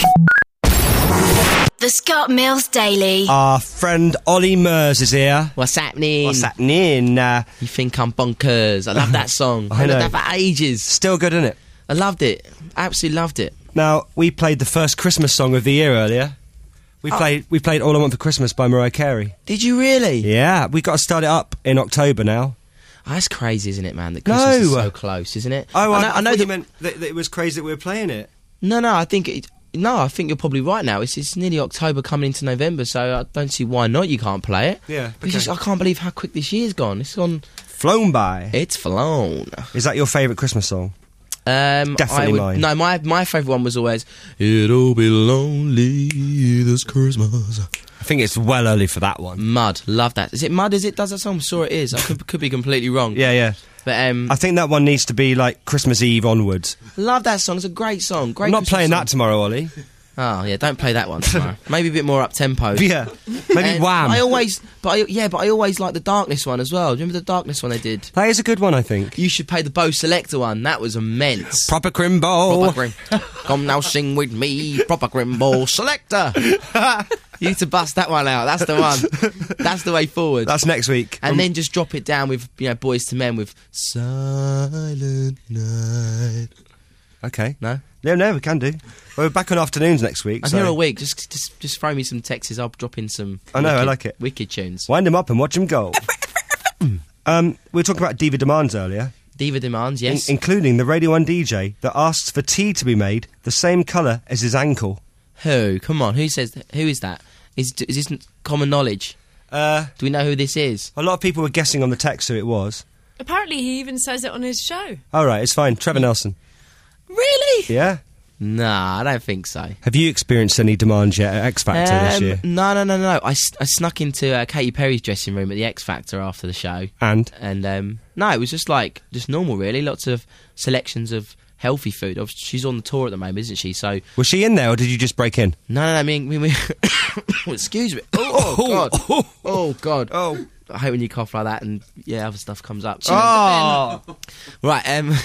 The Scott Mills Daily. Our friend Ollie Murs is here. What's happening? What's happening? Uh, You think I'm bonkers? I love that song. I I know. loved that for ages. still good, isn't it? I loved it. Absolutely loved it. Now we played the first Christmas song of the year earlier. We Oh. played we played All I Want for Christmas by Mariah Carey. Did you really? Yeah, we got to start it up in October now. Oh, that's crazy, isn't it, man? That Christmas is No. so close, isn't it? Oh, I, I know, I know thought you that- meant that, that it was crazy that we were playing it. No, no, I think it, no, I think you're probably right now. It's, it's nearly October coming into November, so I don't see why not. You can't play it. Yeah, It's okay. just, I can't believe how quick this year's gone. It's gone. Flown by. It's flown. Is that your favourite Christmas song? Um, Definitely I would, mine. No, my my favourite one was always "It'll Be Lonely This Christmas." I think it's well early for that one. Mud, love that. Is it Mud? Is it? Does that song? I'm sure it is. I could, could be completely wrong. Yeah, yeah. But um, I think that one needs to be like Christmas Eve onwards. love that song. It's a great song. Great. I'm not Christmas playing song. that tomorrow, Ollie. Oh yeah, don't play that one tomorrow. Maybe a bit more up tempo. Yeah, maybe And Wham. I always, but I, yeah, but I always like the Darkness one as well. Do you remember the Darkness one they did? That is a good one, I think. You should play the Bo Selector one. That was immense. Proper Crimbo. Proper Grim. Come now, sing with me, Proper Grimbo Selector. You need to bust that one out. That's the one. That's the way forward. That's next week. and Um, then just drop it down with, you know, Boys to Men with Silent Night. okay. No, No, no, we can do. Well, we're back on afternoons next week. I'm so here all week. Just, just, just throw me some texts. I'll drop in some. I know, I wicked- like it. Wicked tunes. Wind them up and watch them go. um, we were talking about Diva Demands earlier, Diva Demands, in- yes. including the Radio one D J that asks for tea to be made the same colour as his ankle. Who? Come on. Who says? Who is that? Is is this common knowledge? Uh, Do we know who this is? a lot of people were guessing on the text who it was. Apparently, he even says it on his show. All right, it's fine. Trevor Nelson. Really? Yeah. Nah, I don't think so. Have you experienced any demands yet at X Factor this Um, year? No, no, no, no. I, s- I snuck into uh, Katy Perry's dressing room at the X Factor after the show, And and um, no, it was just like just normal, really. Lots of selections of healthy food. Obviously, she's on the tour at the moment, isn't she? So was she in there, or did you just break in? no, no, no. I mean, we, we excuse me. Oh, oh god. Oh god. Oh. I hate when you cough like that and yeah, other stuff comes up. Oh. Right, um,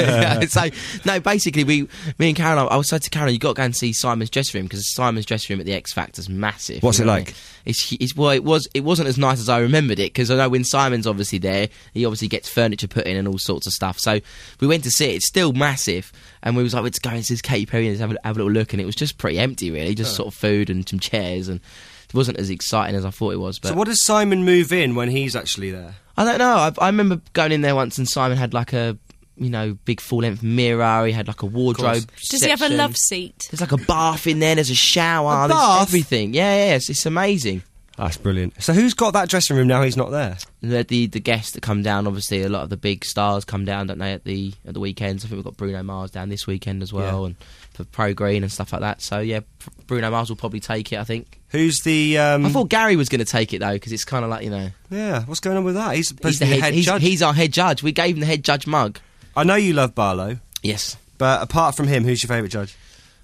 so, no, basically, we, me and Karen, I, I was said to Karen, you got to go and see Simon's dressing room, because Simon's dressing room at the X Factor's massive. What's you it know what I like? mean? It's, it's, well, it, was, it wasn't as nice as I remembered it, because I know when Simon's obviously there, he obviously gets furniture put in and all sorts of stuff. So we went to see it, it's still massive, and we was like, let's go and see Katy Perry and have a, have a little look, and it was just pretty empty, really, just Oh. sort of food and some chairs, and it wasn't as exciting as I thought it was. But So what does Simon move in when he's actually there? I don't know. I, I remember going in there once, and Simon had like a, you know, big full-length mirror. He had like a wardrobe. Does he have a section. love seat? There's like a bath in there. There's a shower. A there's bath? everything. Yeah, yeah. It's, it's amazing. That's brilliant. So who's got that dressing room now he's not there? The, the the guests that come down, obviously, a lot of the big stars come down, don't they? At the at the weekends. I think we've got Bruno Mars down this weekend as well, Yeah. and for Pro Green and stuff like that. So yeah, P- Bruno Mars will probably take it. I think. Who's the... Um, I thought Gary was going to take it though, because it's kind of like, you know, yeah, what's going on with that? He's supposed he's to the be head, head he's, judge. he's our head judge. We gave him the head judge mug. I know you love Barlow, Yes. but apart from him, who's your favourite judge?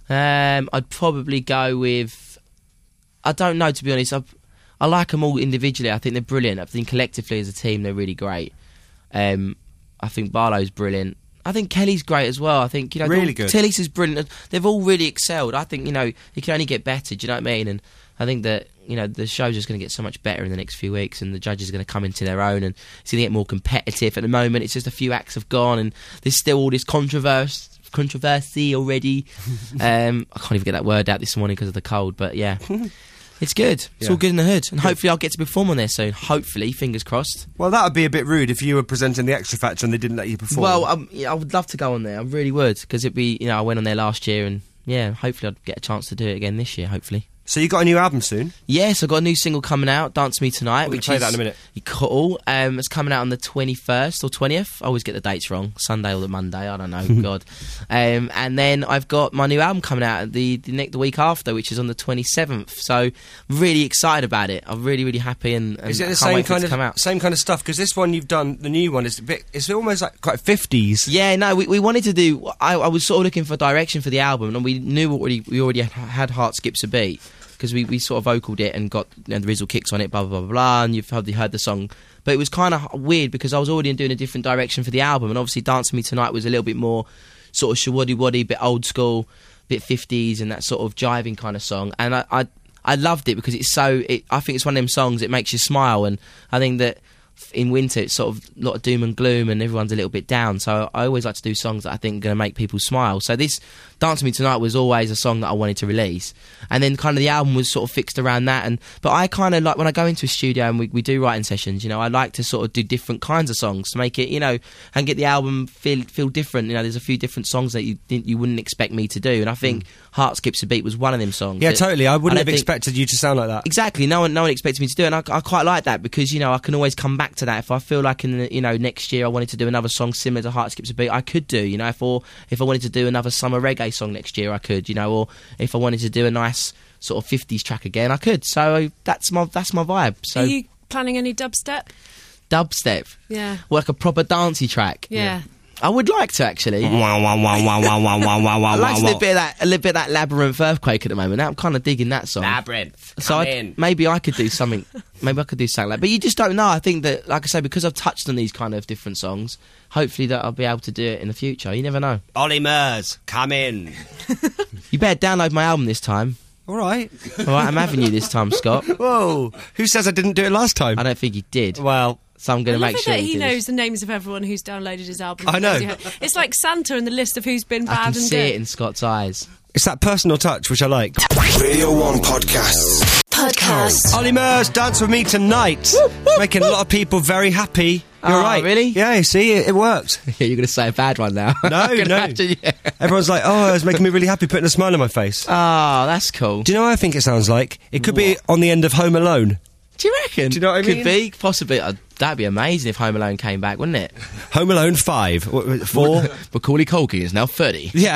Um, I'd probably go with. I don't know, to be honest. I I like them all individually. I think they're brilliant. I think collectively as a team they're really great. Um, I think Barlow's brilliant. I think Kelly's great as well. I think, you know, Really all- good. Tilly's is brilliant. They've all really excelled. I think, you know, you can only get better. Do you know what I mean? And I think that, you know, the show's just going to get so much better in the next few weeks, and the judges are going to come into their own, and it's going to get more competitive. At the moment, it's just a few acts have gone, and there's still all this controversy. Controversy already. um, I can't even get that word out this morning because of the cold, but yeah, it's good. It's Yeah. all good in the hood, and hopefully I'll get to perform on there soon. Hopefully, fingers crossed. Well, that would be a bit rude if you were presenting the Extra Factor and they didn't let you perform. Well, um, yeah, I would love to go on there. I really would, because it'd be, you know, I went on there last year, and yeah, hopefully I'd get a chance to do it again this year. Hopefully. so you got a new album soon? Yes, I've got a new single coming out, Dance Me Tonight, We're gonna which play is that in a minute. cool. Um, it's coming out on the twenty-first or twentieth. I always get the dates wrong. Sunday or the Monday, I don't know, God. Um, and then I've got my new album coming out the the, next, the week after, which is on the twenty-seventh. So really excited about it. I'm really, really happy, and, and Is it I the can't same wait for it kind to of come out. same kind of stuff? Because this one you've done, the new one, is a bit. It's almost like quite fifties. Yeah, no, we, we wanted to do. I, I was sort of looking for direction for the album, and we knew already we already had, had Heart Skips a Beat, because we, we sort of vocaled it and got, you know, the Rizzle kicks on it, blah blah blah blah, and you've probably heard the song. But it was kind of weird because I was already doing a different direction for the album, and obviously Dance Me Tonight was a little bit more sort of shawaddy waddy, bit old school, bit fifties, and that sort of jiving kind of song. And I I, I loved it because it's so. It, I think it's one of them songs that makes you smile, and I think that in winter it's sort of a lot of doom and gloom and everyone's a little bit down, so I always like to do songs that I think are going to make people smile. So this Dance Me Tonight was always a song that I wanted to release, and then kind of the album was sort of fixed around that. And but I kind of like, when I go into a studio and we, we do writing sessions, you know, I like to sort of do different kinds of songs to make it, you know, and get the album feel feel different. You know, there's a few different songs that you didn't, you wouldn't expect me to do, and I think mm. Heart Skips a Beat was one of them songs. Yeah, that, totally. I wouldn't I have think, expected you to sound like that. Exactly. No one, no one expected me to do it, and I, I quite like that because, you know, I can always come back back to that. If I feel like in the, you know next year I wanted to do another song similar to Heart Skips a Beat, I could do. You know, if or if I wanted to do another summer reggae song next year, I could. You know, or if I wanted to do a nice sort of fifties track again, I could. So that's my that's my vibe. So Are you planning any dubstep? dubstep, Yeah. well, like a proper dancey track. Yeah. I would like to actually. Wow, wow, wow, wow, wow, wow, wow, wow, I like wow, a little wow. bit of that, a little bit of that Labyrinth Earthquake at the moment. I'm kind of digging that song. Labyrinth. So I, maybe I could do something. Maybe I could do something like. But you just don't know. I think that, like I say, because I've touched on these kind of different songs, hopefully that I'll be able to do it in the future. You never know. Ollie Murs, come in. You better download my album this time. All right. All right, I'm having you this time, Scott. Whoa. Who says I didn't do it last time? I don't think you did. Well, So I'm going I to love make it sure that you he do knows this. the names of everyone who's downloaded his album. I know. It's like Santa and the list of who's been I bad can and see good. it in Scott's eyes. it's that personal touch which I like. Radio one Podcasts. Podcast. Ollie Murs, dance with me tonight. Making a lot of people very happy. You're Oh, right. really? Yeah, you see, it, it worked. Yeah, you're going to say a bad one now. No, I can no. imagine, yeah. Everyone's like, oh, it was making me really happy, putting a smile on my face. Oh, that's cool. Do you know what I think it sounds like? It could be on the end of Home Alone. Do you reckon? Do you know what I Could mean? be, possibly. Uh, that'd be amazing if Home Alone came back, wouldn't it? Home Alone five. What, what, Four? Macaulay Culkin is now thirty. Yeah.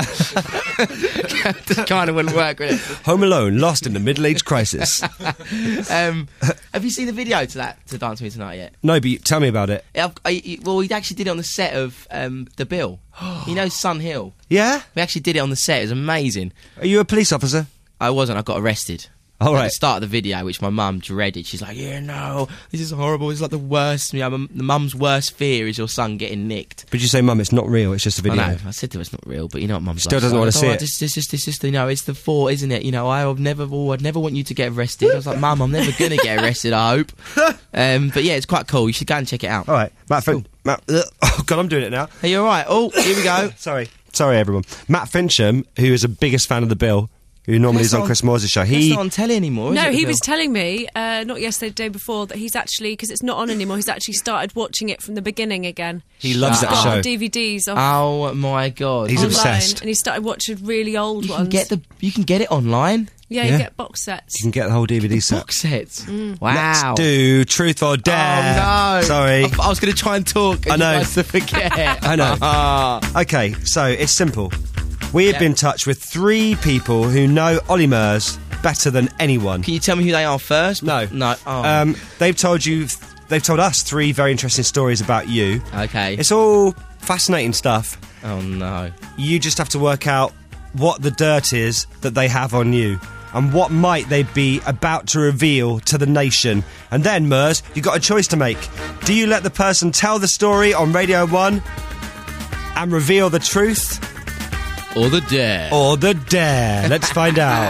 That kind of wouldn't work, would it? Home Alone, lost in the middle-age crisis. Um, have you seen the video to that, to Dance With Me Tonight yet? No, but you, tell me about it. I've, I, well, we actually did it on the set of um, The Bill. You know Sun Hill? Yeah? We actually did it on the set. It was amazing. Are you a police officer? I wasn't. I got arrested. All At right. the start of the video, which my mum dreaded. She's like, yeah, no, this is horrible. It's like the worst. You know, m- the mum's worst fear is your son getting nicked. But you say, Mum, it's not real, it's just a video. I know. I said to her it's not real, but you know what mum's Still like. doesn't wanna Oh, see oh, it. This, this, this, this, this, you know, it's the thought, isn't it? You know, I've never, oh, I'd never want you to get arrested. I was like, Mum, I'm never going to get arrested, I hope. Um, but yeah, it's quite cool. You should go and check it out. All right. Matt Fin- Matt, ugh, oh, God, I'm doing it now. Are you all right? Oh, here we go. Sorry. Sorry, everyone. Matt Fincham, who is the biggest fan of The Bill, who normally That's is on not- Chris Moore's show, It's he... not on telly anymore, is No, it, he The was Bill? telling me, uh, not yesterday, the day before, that he's actually, because it's not on anymore, he's actually started watching it from the beginning again. He loves Shut that up. show. D V Ds off Oh my god! He's online, obsessed. and he started watching really old You ones. can get the, you can get it online. yeah, Yeah. you get box sets. You can get the whole D V D set. Box sets. Mm. Wow. Let's do Truth or Dare. Oh no! Sorry. I, I was going to try and talk. And I know. You guys to forget. I know. Ah. Okay, so it's simple. We have Yeah. been in touch with three people who know Ollie Murs better than anyone. Can you tell me who they are first? No. No. Oh. Um, they've told you... They've told us three very interesting stories about you. okay. It's all fascinating stuff. Oh no. You just have to work out what the dirt is that they have on you and what might they be about to reveal to the nation. And then, Murs, you've got a choice to make. Do you let the person tell the story on Radio one and reveal the truth, Or the dare. or the dare? Let's find out.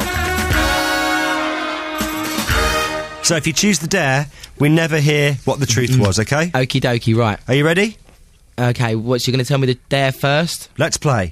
So if you choose the dare, we never hear what the truth was, okay? Okie dokie. Right. Are you ready? Okay. What's you going to tell me the dare first? Let's play.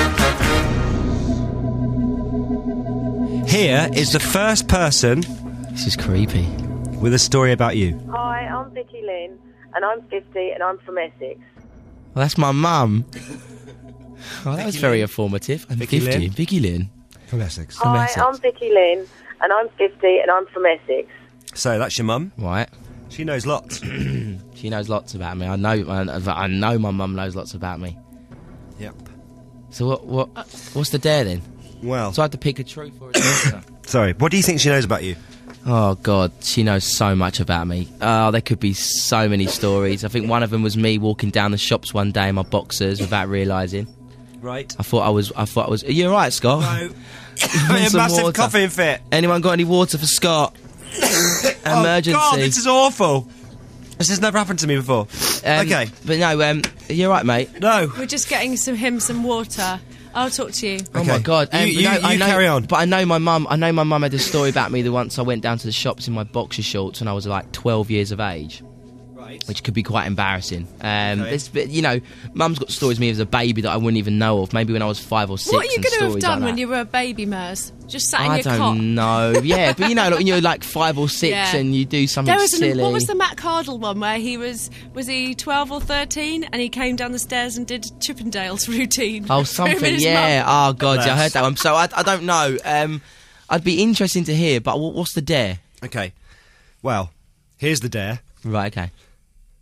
Here is the first person This is creepy. with a story about you. Hi, I'm Vicky Lynn, and I'm fifty, and I'm from Essex. Well, that's my mum. Oh, that was very informative. I'm Vicky fifty. Lynn? Vicky Lynn. From Essex. From Hi, Essex. I'm Vicky Lynn, and I'm fifty, and I'm from Essex. So that's your mum. Right. She knows lots. She knows lots about me. I know. I, I know my mum knows lots about me. Yep. So what? What? What's the dare then? Well, So I have to pick a truth or a dare? sorry. What do you think she knows about you? Oh God, she knows so much about me. Oh, there could be so many stories. I think one of them was me walking down the shops one day in my boxers without realising. Right. I thought I was. I thought I was. Are you all right, Scott? No. Want a some massive water? coughing fit. Anyone got any water for Scott? Emergency. Oh God, this is awful. This has never happened to me before. Um, okay. But no, um, are you all right, mate? No. We're just getting some him some water. I'll talk to you. Oh Okay. my God! You- Um, you- no, I you know, carry on. But I know my mum. I know my mum had a story about me the once I went down to the shops in my boxer shorts when I was like twelve years of age. Right. Which could be quite embarrassing. Um, Okay. it's, but, you know, Mum's got stories of me as a baby that I wouldn't even know of. Maybe when I was five or six. What are you and going to have stories done like when that. you were a baby, Murs? Just sat in I your don't cot? know. Yeah, but you know, like, when you're like five or six Yeah. and you do something There was an, silly. what was the Matt Cardle one where he was was he twelve or thirteen and he came down the stairs and did Chippendales routine? Oh, for him something. and his Yeah. mum. Oh God, yeah, I Bless. heard that one. So I, I don't know. Um, I'd be interesting to hear. But what, what's the dare? Okay. Well, here's the dare. Right. Okay.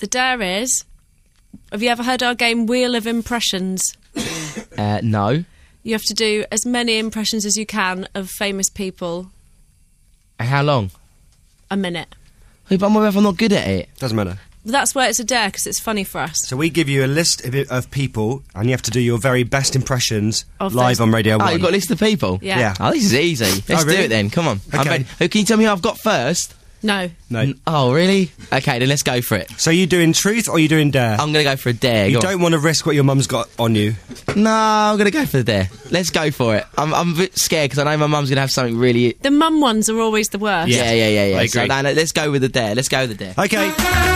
The dare is... Have you ever heard our game Wheel of Impressions? Uh, no. You have to do as many impressions as you can of famous people. And how long? A minute. Hey, but what if I'm not good at it? Doesn't matter. That's where it's a dare, because it's funny for us. So we give you a list of, of people, and you have to do your very best impressions Of live those- on Radio Oh, one. you've got a list of people? Yeah. Yeah. Oh, this is easy. Let's Oh, really? do it then. Come on. I'm Okay. ready. Oh, can you tell me who I've got first? No. No. N- Oh, really? Okay, then let's go for it. So you doing truth or you doing dare? I'm going to go for a dare. you Go on. don't want to risk what your mum's got on you. No, I'm going to go for the dare. Let's go for it. I'm, I'm a bit scared because I know my mum's going to have something really... The mum ones are always the worst. Yeah, yeah, yeah, yeah. I So, agree. no, no, let's go with the dare. Let's go with the dare. Okay.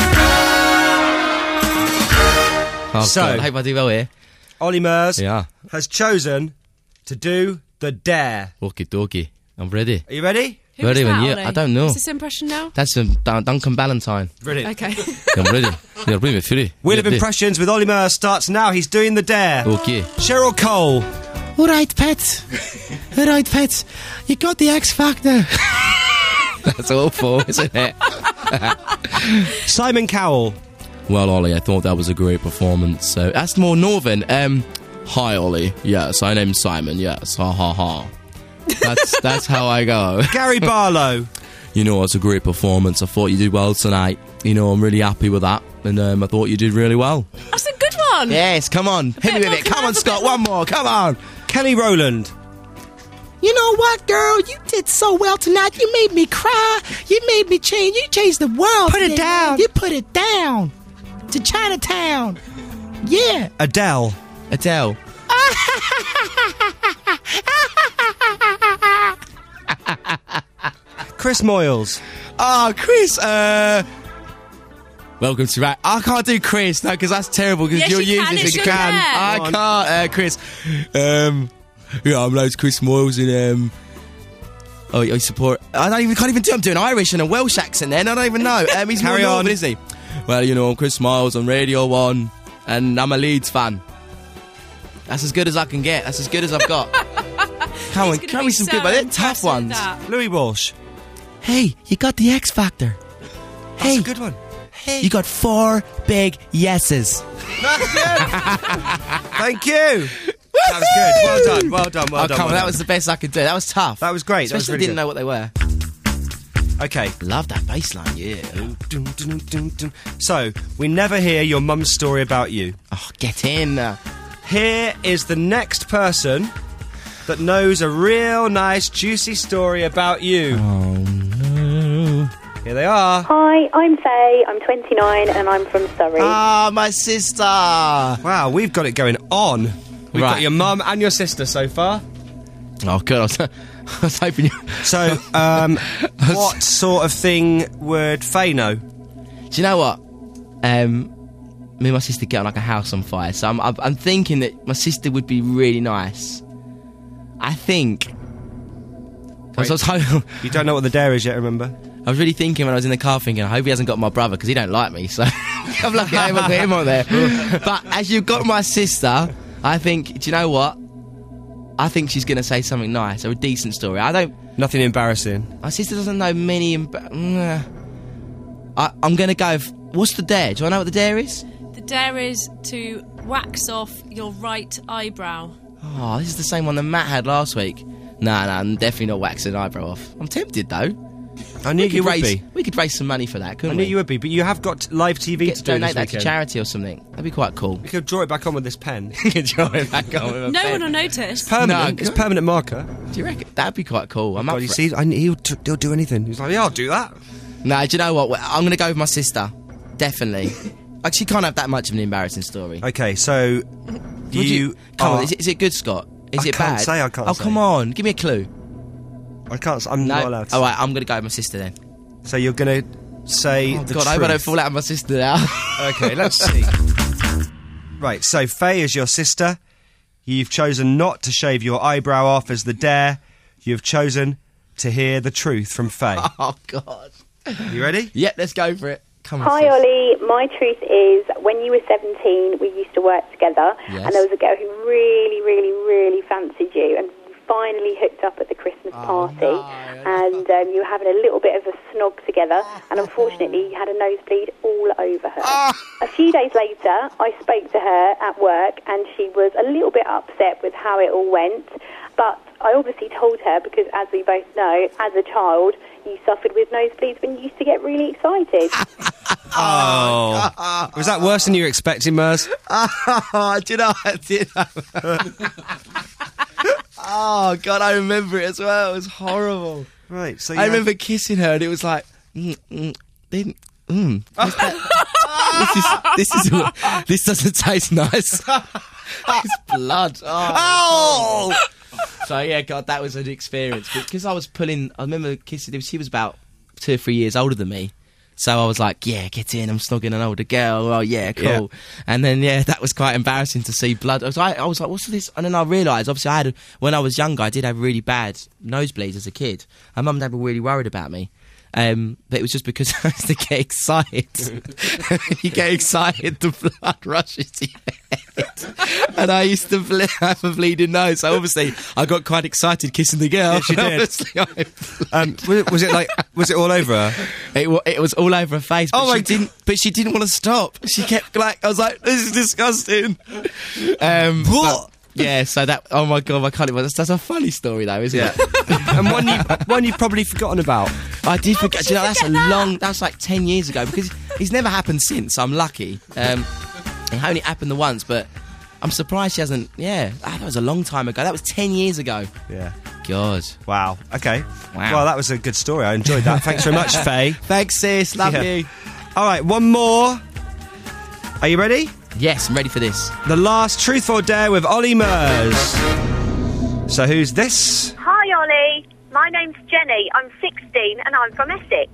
Oh, So- God, I hope I do well here. Ollie Murs Yeah. has chosen to do the dare. Okie dokie. I'm ready. Are you ready? Who was Ready when that, you- Ollie? I don't know. What's this impression now? That's um, Dun- Duncan Ballantyne. Brilliant. Okay. I'm ready. You're really free. Wheel of Impressions with Ollie Murs starts now. He's doing the dare. Okay. Cheryl Cole. All right, pets. All right, pets. You got the X Factor. That's awful, isn't it? Simon Cowell. Well, Ollie, I thought that was a great performance. So that's more northern. Um, hi, Ollie. Yes, my name's Simon. Yes, ha ha ha. That's that's how I go. Gary Barlow. You know, it's a great performance. I thought you did well tonight. You know, I'm really happy with that, and um, I thought you did really well. That's a good one. Yes, come on, hit me with it. Come on, Scott, one more. Come on. Kenny Rowland. You know what, girl? You did so well tonight. You made me cry. You made me change. You changed the world. Put it today. down. You put it down. To Chinatown. Yeah. Adele. Adele. Chris Moyles. Oh, Chris. Uh. Welcome to Rack. I can't do Chris, no, because that's terrible, because Yes, you're you using can, it's it. You your can. dare. I Go on. can't, uh, Chris. Um, yeah, I'm loads Chris Moyles and, um, oh, I support, I don't even, can't even do, I'm doing Irish and a Welsh accent then, I don't even know. Um, he's Carry more on. northern, isn't he? Well, you know, I'm Chris Miles on Radio one, and I'm a Leeds fan. That's as good as I can get. That's as good as I've got. Come on, He's gonna come be with some so good, but they're impressed tough with ones. that. Louis Walsh. Hey, you got the X Factor. That's Hey, a good one. you got four big yeses. Thank you. That was good. Well done. Well done. Well Oh, done. come on, well that done. was the best I could do. That was tough. That was great. That was Especially really didn't good. know what they were. Okay. Love that bass line, yeah. Dun, dun, dun, dun. So, we never hear your mum's story about you. Oh, get in. Uh, Here is the next person that knows a real nice, juicy story about you. oh, no. Here they are. Hi, I'm Faye. I'm twenty-nine and I'm from Surrey. Ah, my sister. Wow, we've got it going on. We've got Right. your mum and your sister so far. Oh, good. I was, I was hoping you... So, um, what sort of thing would Faye know? Do you know what? Um, me and my sister get on like a house on fire, so I'm, I'm, I'm thinking that my sister would be really nice. I think. 'Cause I was, ho- You don't know what the dare is yet, remember? I was really thinking when I was in the car thinking, I hope he hasn't got my brother because he don't like me, so I'm lucky I haven't got him on there. But as you've got my sister, I think, do you know what? I think she's going to say something nice or a decent story. I don't... Nothing embarrassing. My sister doesn't know many... Imba- mm, I, I'm going to go... F- what's the dare? Do I know what the dare is? The dare is to wax off your right eyebrow. Oh, this is the same one that Matt had last week. No, no, I'm definitely not waxing an eyebrow off. I'm tempted, though. I knew we you could would raise, be. We could raise some money for that, I couldn't knew we? you would be, but you have got live T V Get, to do donate this that weekend. to charity or something. That'd be quite cool. You could draw it back on with this pen. You could draw it back on with a No pen. one will notice. Permanent. No, it's God. permanent marker. Do you reckon? That'd be quite cool. I'm God, up you for see, I, he'll, t- he'll do anything. He's like, yeah, I'll do that. it. No, do you know what? Well, I'm going to go with my sister. Definitely. Like, she can't have that much of an embarrassing story. Okay, so Would you, Come are, on, is it, is it good, Scott? Is I it can't bad? say, I can't Oh, say. come on. Give me a clue. I can't. s- I'm No. not allowed. To. All right, I'm going to go with my sister then. So you're gonna say Oh, the God, truth. I hope I don't fall out of my sister now. Okay, let's see. Right, so Faye is your sister. You've chosen not to shave your eyebrow off as the dare. You've chosen to hear the truth from Faye. Oh, God. You ready? Yep, let's go for it. Come on, Hi, sis. Ollie. My truth is, when you were seventeen, we used to work together, Yes. and there was a girl who really, really, really fancied you and finally hooked up at the Christmas party, and um, you were having a little bit of a snog together, and unfortunately you had a nosebleed all over her. A few days later, I spoke to her at work, and she was a little bit upset with how it all went, but I obviously told her, because as we both know, as a child, you suffered with nosebleeds when you used to get really excited. Oh. Was that worse than you were expecting, Mers? Oh, do you know I did? Oh, God, I remember it as well. It was horrible. Right, so I remember kissing her, and it was like, mm, mm, then, mm. this is, this is, this doesn't taste nice. It's blood. Oh. Oh! So yeah, God, that was an experience because I was pulling. I remember kissing. She was about two or three years older than me, so I was like, "Yeah, get in. I'm snogging an older girl. Oh yeah, cool." Yeah. And then yeah, that was quite embarrassing to see blood. I was, I, I was like, "What's this?" And then I realised, obviously, I had when I was younger, I did have really bad nosebleeds as a kid. My mum and dad were really worried about me. Um, but it was just because I used to get excited. You get excited, the blood rushes to your head. And I used to ble- have a bleeding nose. So obviously, I got quite excited kissing the girl. Yes, you did. um, was, it, was it like? Was it all over her? It, it was all over her face. But Oh my she didn't. But she didn't want to stop. She kept like, I was like, "This is disgusting." Um, but, yeah. So that. Oh my God, I can't even. That's, that's a funny story though, isn't Yeah. it? And one you one you've probably forgotten about. I did forget. Do you know, that's a long. That's like ten years ago because it's never happened since. I'm lucky. Um, it only happened the once, but I'm surprised she hasn't. Yeah, ah, that was a long time ago. That was ten years ago. Yeah. God. Wow. Okay. Wow. Well, that was a good story. I enjoyed that. Thanks very much, Faye. Thanks, sis. Love Yeah. you. All right, one more. Are you ready? Yes, I'm ready for this. The last Truth or Dare with Ollie Mers. So who's this? Hi, Ollie. My name's Jenny. I'm sixteen and I'm from Essex.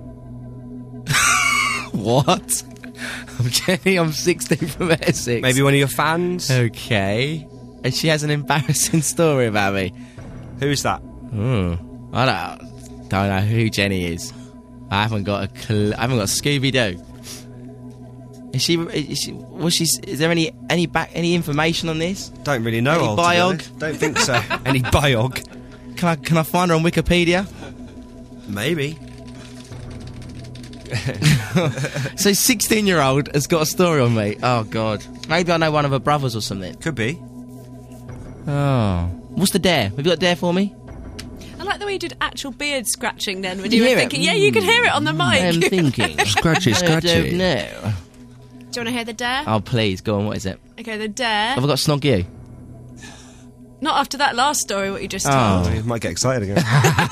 What? I'm Jenny. I'm sixteen from Essex. Maybe one of your fans? Okay. And she has an embarrassing story about me. Who's that? Hmm. I don't, don't know who Jenny is. I haven't got a cl- I haven't got a Scooby Doo. Is she? Is she? Was she? Is there any any back any information on this? Don't really know. Any old, to be biog? honest. Don't think so. Any biog? Can I can I find her on Wikipedia? Maybe. So sixteen year old has got a story on me. Oh God. Maybe I know one of her brothers or something. Could be. Oh. What's the dare? Have you got a dare for me? I like the way you did actual beard scratching then when Did you you were hear it? thinking. Yeah, you could hear it on the mic. I'm thinking. Scratchy, scratchy. I don't know. Do you want to hear the dare? Oh please, go on. What is it? Okay, the dare. Have I got to snog you? Not after that last story, what you just Oh. told. You might get excited again.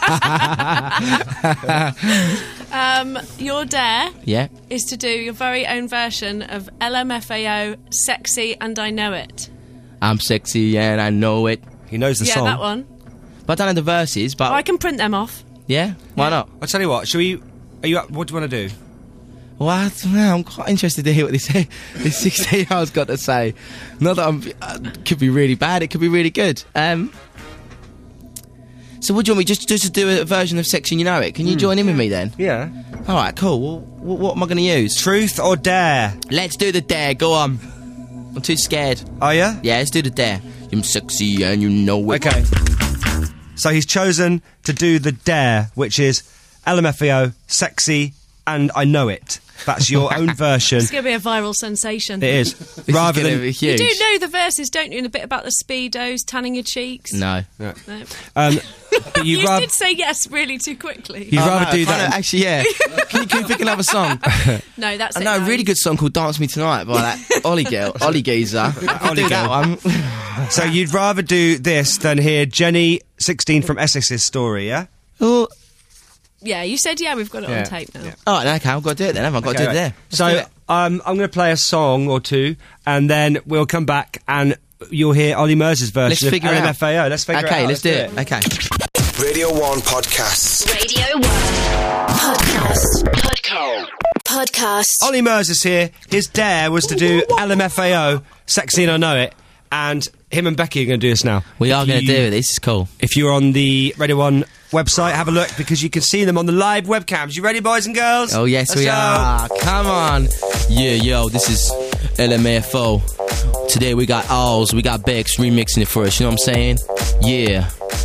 Um, your dare Yeah. is to do your very own version of L M F A O, Sexy and I Know It. I'm sexy and I know it. He knows the yeah, song. that one. But I don't know the verses. But Oh, I can print them off. yeah, why not? I'll tell you what. Shall we? Are you? up- What do you want to do? Well, I don't know, I'm quite interested to hear what this this sixteen-year-old's got to say. Not that I'm... Uh, could be really bad, it could be really good. Um, so what do you want me, just, just to do a version of Section You Know It? Can you join in with me then? Yeah. All right, cool. Well, what, what am I going to use? Truth or Dare? Let's do the dare, go on. I'm too scared. Are you? Yeah, let's do the dare. I'm sexy and you know it. Okay. So he's chosen to do the Dare, which is L M F A O, Sexy, and I Know It. That's your own version. It's going to be a viral sensation. It is. This Rather is gonna than be You huge. do know the verses, don't you? And a bit about the speedos, tanning your cheeks. No. No. um, but You you'd rather did say yes really too quickly. you'd Oh, rather no, do I kinda- that. Actually, yeah. Can you, can you pick another song? No, that's I it. know a no. really good song called Dance Me Tonight by that Ollie girl, Ollie geezer. I could Ollie do that girl. one. So you'd rather do this than hear Jenny, sixteen, from Essex's story, yeah? Oh, Yeah, you said yeah, we've got it Yeah. on tape now. Yeah. all right, okay, I've got to do it then. Haven't I? I've got Okay, to do it right. there. Let's So do it. um, I'm going to play a song or two, and then we'll come back and you'll hear Ollie Mers's version Let's of figure it L M out. F A O. Let's figure it out. Okay, let's do it. Okay. Radio one Podcasts. Radio one. Podcast. Podcast. Podcast. Ollie Mers is here. His dare was to do L M F A O, Sexy and I Know It, and him and Becky are going to do this now. We are If going to you- do it. This is cool. If you're on the Radio one website, have a look because you can see them on the live webcams. You ready, boys and girls? Oh, yes, Let's we go. are. Come on. Yeah, yo, this is L M F O. Today we got Owls, we got Bex remixing it for us, you know what I'm saying? Yeah.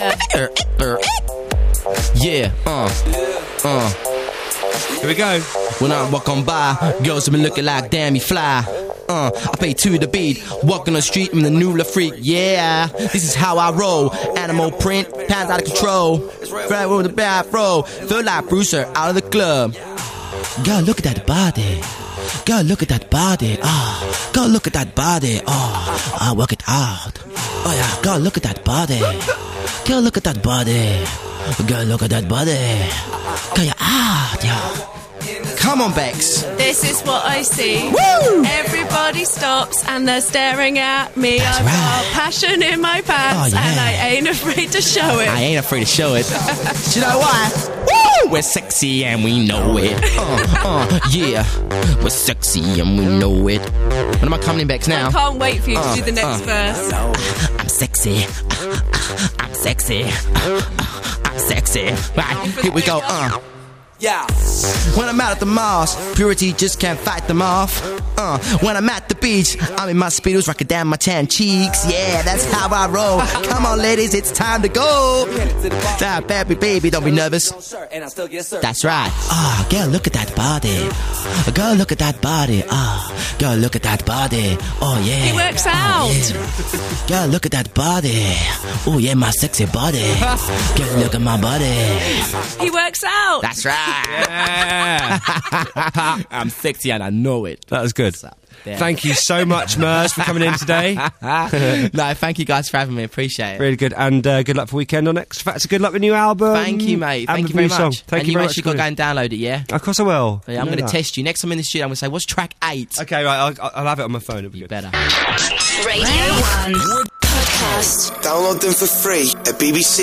Yeah, uh, uh. Here we go. When I walk on by, girls have been looking like damn, you fly. Uh, I pay to the beat, walk on the street, I'm the new La Freak. Yeah, this is how I roll. Animal print, pants out of control. Right with the bathrobe, feel like Brewster out of the club. Girl, look at that body. Girl, look at that body. Ah, girl, look at that body. Oh, I work it out. Oh yeah, girl, look at that body. Girl, look at that body. Girl, look at that body. Girl, you're out, yeah. Come on, Bex. This is what I see. Woo! Everybody stops and they're staring at me. That's I've right. got passion in my pants Oh, yeah. and I ain't afraid to show it. I ain't afraid to show it. You know why? Woo! We're sexy and we know it. Uh, uh, yeah. We're sexy and we know it. When am I coming in, Bex, now? I can't wait for you to Uh, do the next uh. verse. I'm sexy. I'm sexy. I'm sexy. Right, here we go. Uh. Yeah. When I'm out at the malls, purity just can't fight them off. Uh, when I'm at the beach, I'm in my speedos, rocking down my tan cheeks. Yeah, that's how I roll. Come on, ladies, it's time to go. Stop, baby, baby, don't be nervous. That's right. Ah, oh, girl, look at that body. Girl, look at that body. Ah, oh, girl, look at that body. Oh yeah. He works out. Oh, yeah. Girl, look at that body. Oh yeah, my sexy body. Girl, look at my body. He works out. That's right. Yeah. I'm sexy and I know it. That was good. Yeah. Thank you so much, Mers, for coming in today. No, thank you guys for having me. Appreciate it. Really good. And uh, good luck for weekend on X Factor. Good luck with the new album. Thank you, mate. and Thank the you very new much. song. Thank and you you very make much. sure you got to go and download it, yeah? Of course I will. Yeah, I'm going to test you. Next time I'm in the studio, I'm going to say, what's track eight? Okay, right. I'll, I'll have it on my phone. It'll be You good. better. Radio one podcast. Download them for free at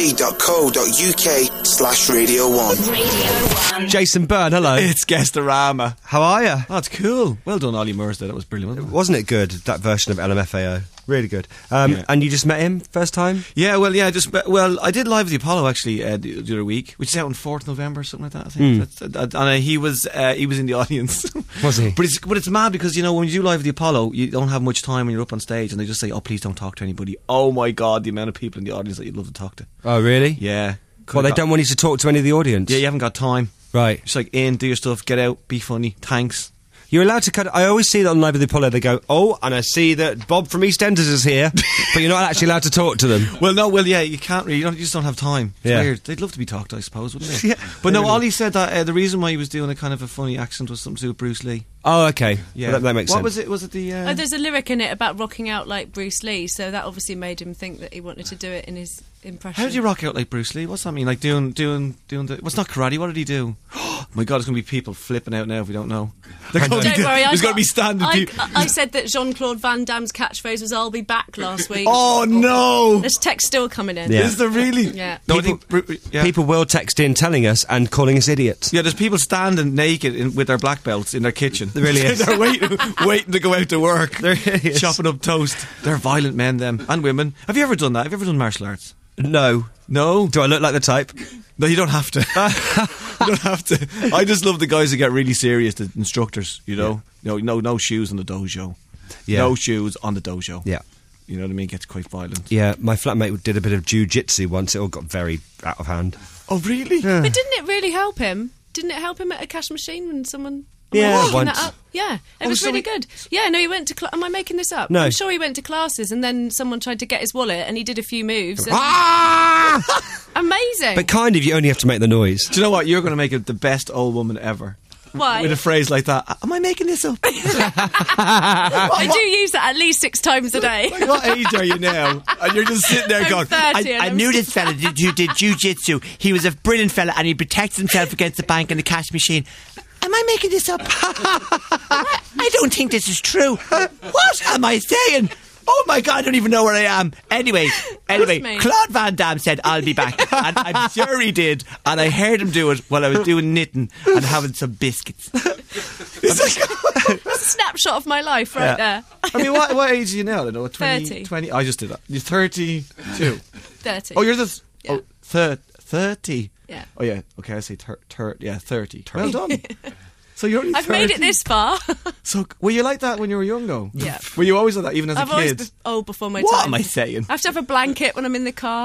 bbc.co.uk slash Radio one. Radio one. Jason Byrne, hello. It's Guestorama. How are you? Oh, that's cool. Well done, Ollie Murs, there. That was brilliant, wasn't it? Wasn't it good, that version of L M F A O? Really good. Um, Yeah. And you just met him first time? Yeah, well, yeah, just well, I did live at the Apollo actually uh, the, the other week, which is out on fourth November, something like that. I think, Mm. That's, uh, and uh, he was uh, he was in the audience. Was he? But it's but it's mad because you know when you do live at the Apollo, you don't have much time when you're up on stage, and they just say, "Oh, please don't talk to anybody." Oh my God, the amount of people in the audience that you'd love to talk to. Oh, really? Yeah. Well, they don't want you to talk to any of the audience. Yeah, you haven't got time. Right. Just like in, do your stuff, get out, be funny, thanks. You're allowed to cut. I always see that on Live at the Apollo. They go, "Oh, and I see that Bob from EastEnders is here," but you're not actually allowed to talk to them. Well, no, well, yeah, you can't really. You, don't, you just don't have time. It's Yeah. weird. They'd love to be talked to, I suppose, wouldn't they? Yeah. But no, Really. Ollie said that uh, the reason why he was doing a kind of a funny accent was something to do with Bruce Lee. Oh, okay. Yeah, Well, that, that makes what sense. was it? Was it the? Uh, Oh, there's a lyric in it about rocking out like Bruce Lee, so that obviously made him think that he wanted to do it in his impression. how did you rock out like Bruce Lee? What's that mean? Like doing, doing, doing the? What's not karate? What did he do? Oh my God, there's going to be people flipping out now if we don't know. They're gonna Don't be- worry, I there's going got- to be standing I, people. I said that Jean-Claude Van Damme's catchphrase was "I'll be back" last week. Oh no! There's text still coming in. Yeah. Is there really? Yeah. No, I People- think, Bru- yeah. People will text in telling us and calling us idiots. Yeah, there's people standing naked in, with their black belts in their kitchen. There really is. They're waiting, waiting to go out to work. There really is. Chopping up toast. They're violent men, them. And women. Have you ever done that? Have you ever done martial arts? No. No? Do I look like the type? No, you don't have to. You don't have to. I just love the guys who get really serious, the instructors, you know? No, no, no shoes on the dojo. Yeah. No shoes on the dojo. Yeah. You know what I mean? It gets quite violent. Yeah, my flatmate did a bit of jiu-jitsu once. It all got very out of hand. Oh, really? Yeah. But didn't it really help him? Didn't it help him at a cash machine when someone... Yeah, Am I making once. that up? Yeah, it Oh, was so really he- good. Yeah, no, he went to... Cl- am I making this up? No. I'm sure he went to classes and then someone tried to get his wallet and he did a few moves. And Ah! amazing. But kind of, you only have to make the noise. Do you know what? You're going to make it the best old woman ever. Why? With a phrase like that. Am I making this up? I do use that at least six times a day. Like, what age are you now? And you're just sitting there I'm going, thirty I, and I I'm knew still- this fella did, who did jiu-jitsu. He was a brilliant fella and he protected himself against the bank and the cash machine. Am I making this up? I, I don't think this is true. What am I saying? Oh my God, I don't even know where I am. Anyway, anyway, me. Claude Van Damme said, I'll be back. and I'm sure he did. And I heard him do it while I was doing knitting and having some biscuits. It's like, That's a snapshot of my life right there. I mean, what, what age are you now? I don't know. twenty, thirty. twenty I just did that. You're thirty-two. thirty. Oh, you're the... Yeah. Oh, thir- thirty. Yeah. Oh, yeah. Okay, I say thir- thir- yeah, thirty. Well done. So you're only I've made it thirty. this far. So, were you like that when you were young, though? Yeah. Were you always like that, even as I've a always kid? been old before my What time. am I saying? I have to have a blanket when I'm in the car.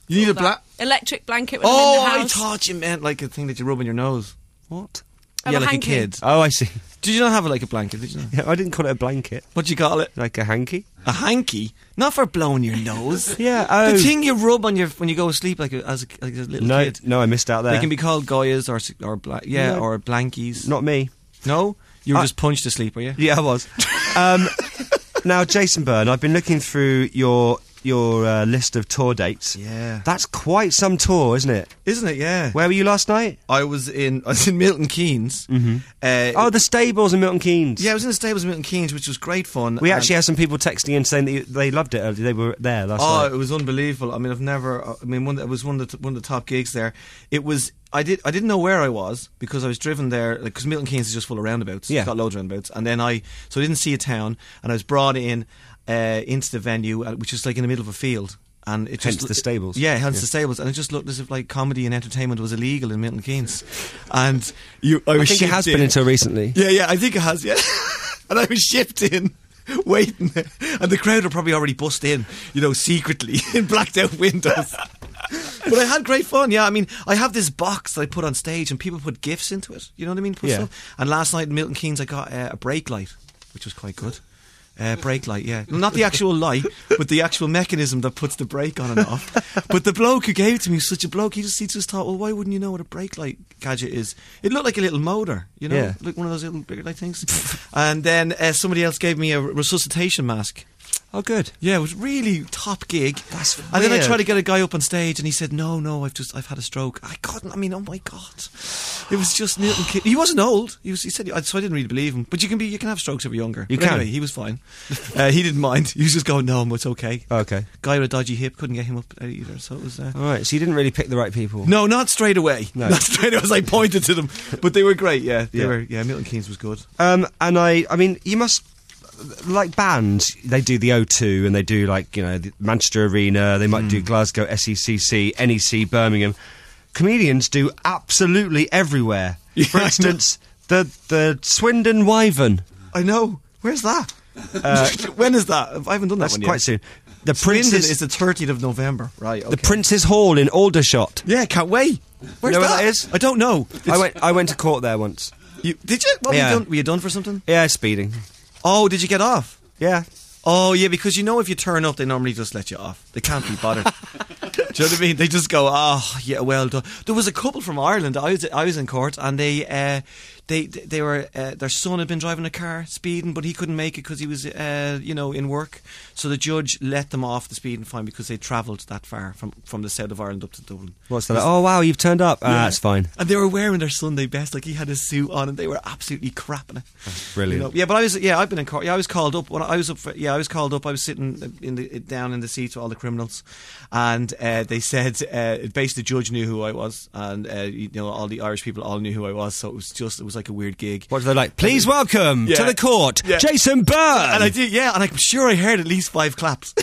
You need all a bla- that. electric blanket when Oh, I'm in the I house. thought you meant like a thing that you rub on your nose. What? I'm yeah, a like hanky. a kid. Oh, I see. Did you not have it like a blanket? Did you? Not? Yeah, I didn't call it a blanket. What'd you call it? Like a hanky. A hanky? Not for blowing your nose. Yeah. Oh. The thing you rub on your when you go to sleep like a, as a, like a little No, kid. no, I missed out there. They can be called Goyas or s- or bla- yeah No. or blankies. Not me. No, you were I- just punched to sleep, were you? Yeah, I was. um, now, Jason Byrne, I've been looking through your your uh, list of tour dates. Yeah. That's quite some tour, isn't it? Isn't it? Yeah. Where were you last night? I was in I was in Milton Keynes. Mm-hmm. Uh, Oh, the stables in Milton Keynes. yeah, I was in the stables in Milton Keynes, which was great fun. We and- actually had some people texting in saying that you, they loved it. They were there last Oh, night. it was unbelievable. I mean, I've never. I mean, one, it was one of the one of the top gigs there. It was. I did. I didn't know where I was because I was driven there. Because Milton Keynes is just full of roundabouts. Yeah. It's got loads of roundabouts. And then I. So I didn't see a town, and I was brought in uh, into the venue, uh, which is like in the middle of a field. And it Hence just, the stables. Yeah, hence Yeah. the stables, and it just looked as if like comedy and entertainment was illegal in Milton Keynes. And you, I, was I think it has shipped been in. until recently. Yeah, yeah, I think it has. Yeah, and I was shipped in, waiting, and the crowd had probably already bust in, you know, secretly in blacked out windows. But I had great fun. Yeah, I mean, I have this box that I put on stage, and people put gifts into it. You know what I mean? Put Yeah. stuff. And last night in Milton Keynes, I got uh, a brake light, which was quite good. Uh, brake light, yeah. Not the actual light, but the actual mechanism that puts the brake on and off. But the bloke who gave it to me was such a bloke. He just, he just thought, well, why wouldn't you know what a brake light gadget is? It looked like a little motor, you know, Yeah. like one of those little brake light things. And then uh, somebody else gave me a resuscitation mask. Oh, good. Yeah, it was really top gig. That's And then I weird. tried to get a guy up on stage, and he said, "No, no, I've just I've had a stroke." I couldn't. I mean, oh my god, it was just Milton Keynes. He wasn't old. He was. He said, so I didn't really believe him. But you can be. You can have strokes if you're younger. You But can. Anyway, he was fine. uh, he didn't mind. He was just going, "No, it's okay." Okay. Guy with a dodgy hip, couldn't get him up either. So it was. Uh, All right. So you didn't really pick the right people. no, not straight away. No. Not straight away as I pointed to them, but they were great. Yeah, they Yeah. were. Yeah, Milton Keynes was good. Um, and I, I mean, you must like bands. They do the O two, and they do like you know the Manchester Arena. They might do Glasgow, S E C C, N E C, Birmingham. Comedians do absolutely everywhere. Yeah, For I know. instance, the the Swindon Wyvern. I know. Where's that? Uh, when is that? I haven't done that That's one quite yet. soon. The Swindon Prince's is the thirtieth of November. Right. Okay. the Prince's Hall in Aldershot. Yeah, can't wait. Where's know where that? that is? I don't know. I It's- went. I went to court there once. You, did you? What Yeah. were you done? Were you done for something? Yeah, speeding. Oh, did you get off? Yeah. Oh, yeah, because you know if you turn up, they normally just let you off. They can't be bothered. Do you know what I mean? They just go, oh, yeah, well done. There was a couple from Ireland. I was I was in court, and they uh, they they were uh, their son had been driving a car speeding, but he couldn't make it because he was uh, you know in work. So the judge let them off the speeding fine because they travelled that far from from the south of Ireland up to Dublin. What's that? Oh wow, you've turned up. Ah, Yeah. that's fine. And they were wearing their Sunday best, like he had his suit on, and they were absolutely crapping it. Brilliant. You know, yeah, but I was yeah, I've been in court. Yeah, I was called up when I was up. For, yeah, I was called up. I was sitting in the down in the seats with all the criminals, and uh, they said uh, basically the judge knew who I was, and uh, you know all the Irish people all knew who I was. So it was just it was like a weird gig. What are they like? Please welcome Yeah. to the court, Yeah. Jason Byrne. And I did, yeah, and I'm sure I heard at least five claps.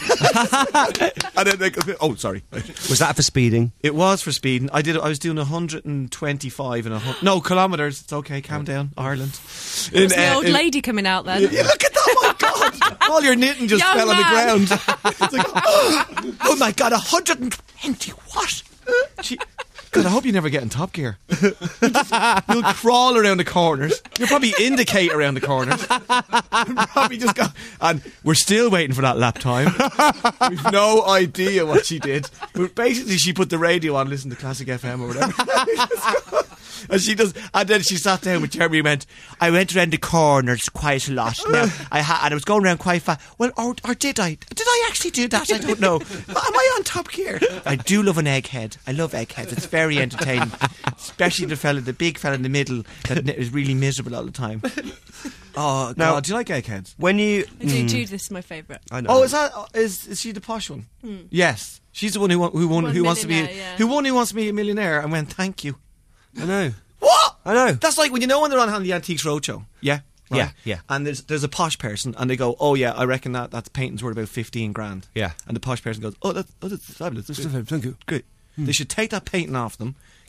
And then they go, oh, sorry. Was that for speeding? It was for speeding. I did. I was doing one hundred twenty-five and a hundred. No kilometres. It's okay. Calm down, Ireland. In, There's the uh, old in- lady coming out then. Yeah, look at that! Oh my god! All your knitting just Young fell on man. the ground. It's like, oh, oh my god! one hundred twenty. What? Gee, God, I hope you never get in Top Gear. You'll, just, you'll crawl around the corners. You'll probably indicate around the corners. You'll probably just go. And we're still waiting for that lap time. We've no idea what she did. But basically, she put the radio on, listened to Classic F M or whatever. And she does, and then she sat down with Jeremy and went, I went around the corners quite a lot. Now, I ha- and I was going around quite fast. Well, or, or did I? Did I actually do that? I don't know. Am I on Top Gear? I do love an egghead. I love eggheads. It's very entertaining. Especially the fella, the big fella in the middle that n- is really miserable all the time. Oh, Now- God. Do you like eggheads? When you, I do too. This is my favourite. I know. Oh, is that, is, is she the posh one? Yes. She's the one who, wa- who, won, One who wants to be, millionaire, yeah. who won who wants to be a millionaire and went, thank you. I know. What? I know. That's like when you know when they're on the Antiques Roadshow. Yeah. Right? Yeah, yeah. And there's there's a posh person, and they go, "Oh yeah, I reckon that that painting's worth about fifteen grand." Yeah. And the posh person goes, "Oh, that's, oh, that's fabulous. That's Thank you. great. They should take that painting off them,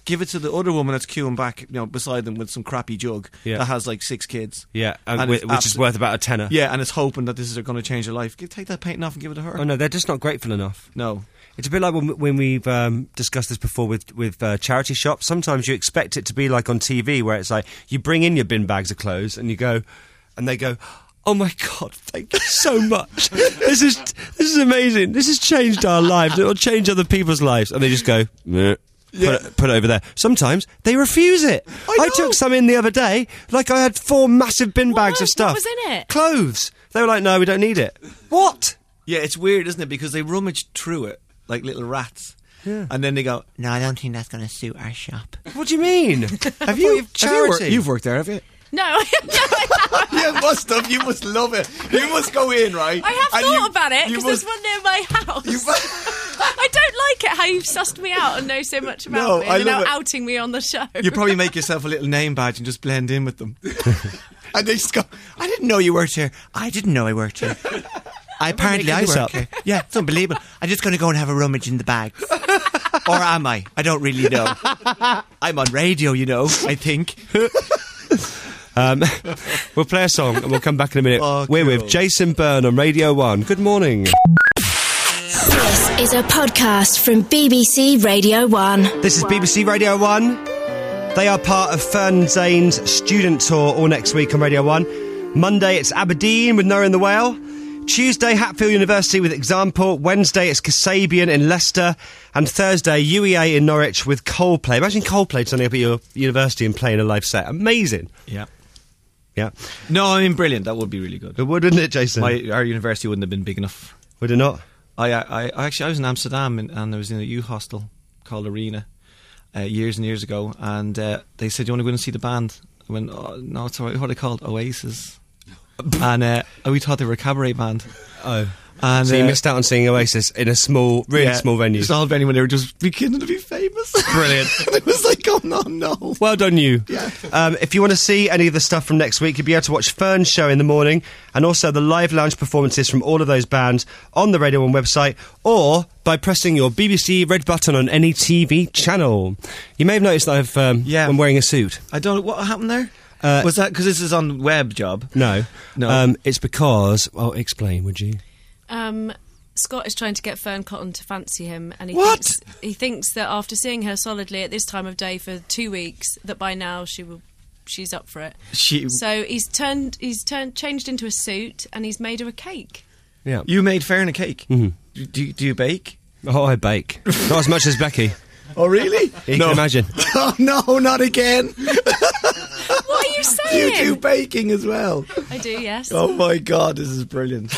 give it to the other woman that's queuing back, you know, beside them with some crappy jug Yeah. that has like six kids. Yeah, and And wi- it's which is abso- worth about a tenner. Yeah, and it's hoping that this is going to change their life. Give, take that painting off and give it to her. Oh no, they're just not grateful enough. No. It's a bit like when, when we've um, discussed this before with with uh, charity shops. Sometimes you expect it to be like on T V, where it's like you bring in your bin bags of clothes and you go, and they go, "Oh my God, thank you so much. This is this is amazing. This has changed our lives. It'll change other people's lives." And they just go, "Meh." Yeah. Put, it, put it over there. Sometimes they refuse it. I, took some in the other day. Like I had four massive bin bags of was- stuff. what was in it? Clothes. They were like, "No, we don't need it." What? Yeah, it's weird, isn't it? Because they rummage through it like little rats. Yeah. And then they go, No, I don't think that's going to suit our shop. What do you mean? have you, Have you have you worked, charity? you've worked there, have you? No, no, I haven't. You must have. You must love it. You must go in, right? I have and thought you- about it you because must- there's one near my house. you mu- I don't like it how you've sussed me out and know so much about No, me I and now love it. outing me on the show. You probably make yourself a little name badge and just blend in with them. And they just go, I didn't know you worked here. I didn't know I worked here. I apparently making I this work up. here. Yeah, it's unbelievable. I'm just going to go and have a rummage in the bags. Or am I? I don't really know. I'm on radio, you know, I think. Um, we'll play a song and we'll come back in a minute. Oh, We're cool. with Jason Byrne on Radio one. Good morning. This is a podcast from B B C Radio one. This is B B C Radio one. They are part of Fern Zane's student tour all next week on Radio one. Monday it's Aberdeen with Noah and the Whale. Tuesday Hatfield University with Example. Wednesday it's Kasabian in Leicester. And Thursday U E A in Norwich with Coldplay. Imagine Coldplay turning up at your university and playing a live set. Amazing. Yeah. Yeah. No, I mean, brilliant. That would be really good. It would, wouldn't it, Jason? My, our university wouldn't have been big enough. Would it not? I, I, I actually, I was in Amsterdam and, and I was in a youth hostel called Arena uh, years and years ago, and uh, they said, "You want to go in and see the band?" I went, oh, "No, it's all right." What are they called? Oasis. And uh, we thought they were a cabaret band. Oh. And, So you uh, missed out on seeing Oasis in a small, really yeah, small venue. Small venue when they were just beginning to be famous. Brilliant. And it was like, oh no, no. Well done, you. Yeah. Um, if you want to see any of the stuff from next week, you'll be able to watch Fern's show in the morning and also the live lounge performances from all of those bands on the Radio one website or by pressing your B B C red button on any T V channel. You may have noticed that I've, um, Yeah. I'm wearing a suit. I don't know what happened there. Uh, was that because this is on web job? No. No. Um, it's because... Well, explain, would you? Um, Scott is trying to get Fern Cotton to fancy him, and he What? thinks he thinks that after seeing her solidly at this time of day for two weeks, that by now she will, she's up for it. She, So he's turned, he's turned, changed into a suit, and he's made her a cake. Yeah. you made Fern a cake. Mhm. Do, do, do you bake? Oh, I bake. Not as much as Becky. Oh, really? You can imagine. Oh, no, not again. What are you You saying? do baking as well. I do, yes. Oh, my God, this is brilliant.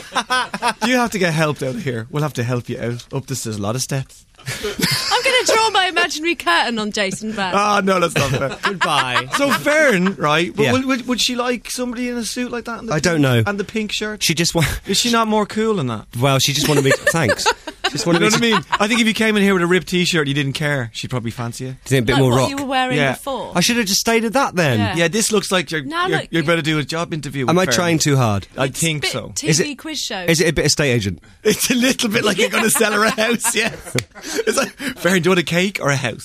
You have to get helped out of here. We'll have to help you out. Up this, there's a lot of steps. I'm going to draw my imaginary curtain on Jason Byrne. Ah, no, that's not fair. Goodbye. So Fern, right? But Yeah. would, would, would she like somebody in a suit like that? And the I don't pink- know. And the pink shirt? She just... Wa- Is she not more cool than that? well, she just wanted me to... Thanks. Just You wanted know me what I to... mean? I think if you came in here with a ripped T-shirt, you didn't care. She'd probably fancy you. Do you think a bit like more what rock? you were wearing Yeah. before. I should have just stayed at that then. Yeah. Yeah, this looks like you're Now you're, look- you're about to do a job interview. Am with I Fern. trying too hard? I It's think bit so. T V Is it- quiz show. Is it a bit estate agent? It's a little bit like you're going to sell her a house, yes. It's like, Fern, do you want a cake or a house?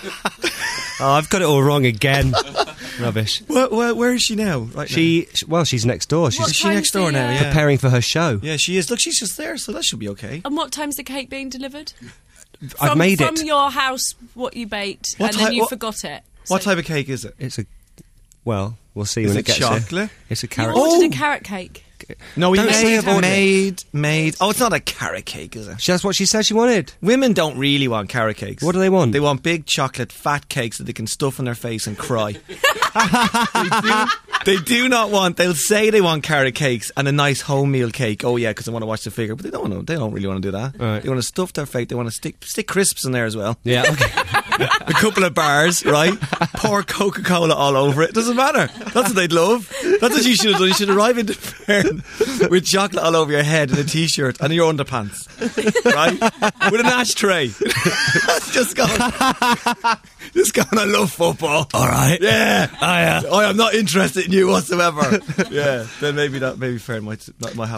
Oh, I've got it all wrong again. Rubbish. where, where, where is she now? Right She... sh- Well, she's next door. What She's Is she time's next door the, now, uh, yeah. preparing for her show. Yeah, she is. Look, she's just there, so that should be okay. And what time's the cake being delivered? I've From, made from it. your house, what you baked, What and then type- you what- forgot it. What So type of cake is it? It's a... Well, we'll see Is when it it gets chocolate? there. It's a You carrot. ordered Oh! a carrot cake. No, we Don't say made, I've ordered it. made, made. Oh, it's not a carrot cake, is it? That's what she said she wanted. Women don't really want carrot cakes. What do they want? They want big chocolate fat cakes that they can stuff in their face and cry. they, do, they do not want. They'll say they want carrot cakes and a nice home meal cake. Oh yeah, because they want to watch the figure, but they don't. Want to, they don't really want to do that. Right. They want to stuff their face. They want to stick stick crisps in there as well. Yeah, okay. A couple of bars, right? Pour Coca Cola all over it. Doesn't matter. That's what they'd love. That's what you should have done. You should arrive into Fern with chocolate all over your head and a t-shirt and your underpants, right? With an ashtray. just going, just going. I love football. All right. Yeah. I, uh, I am not interested in you whatsoever. Yeah. Then maybe that, maybe Fern might that might happen.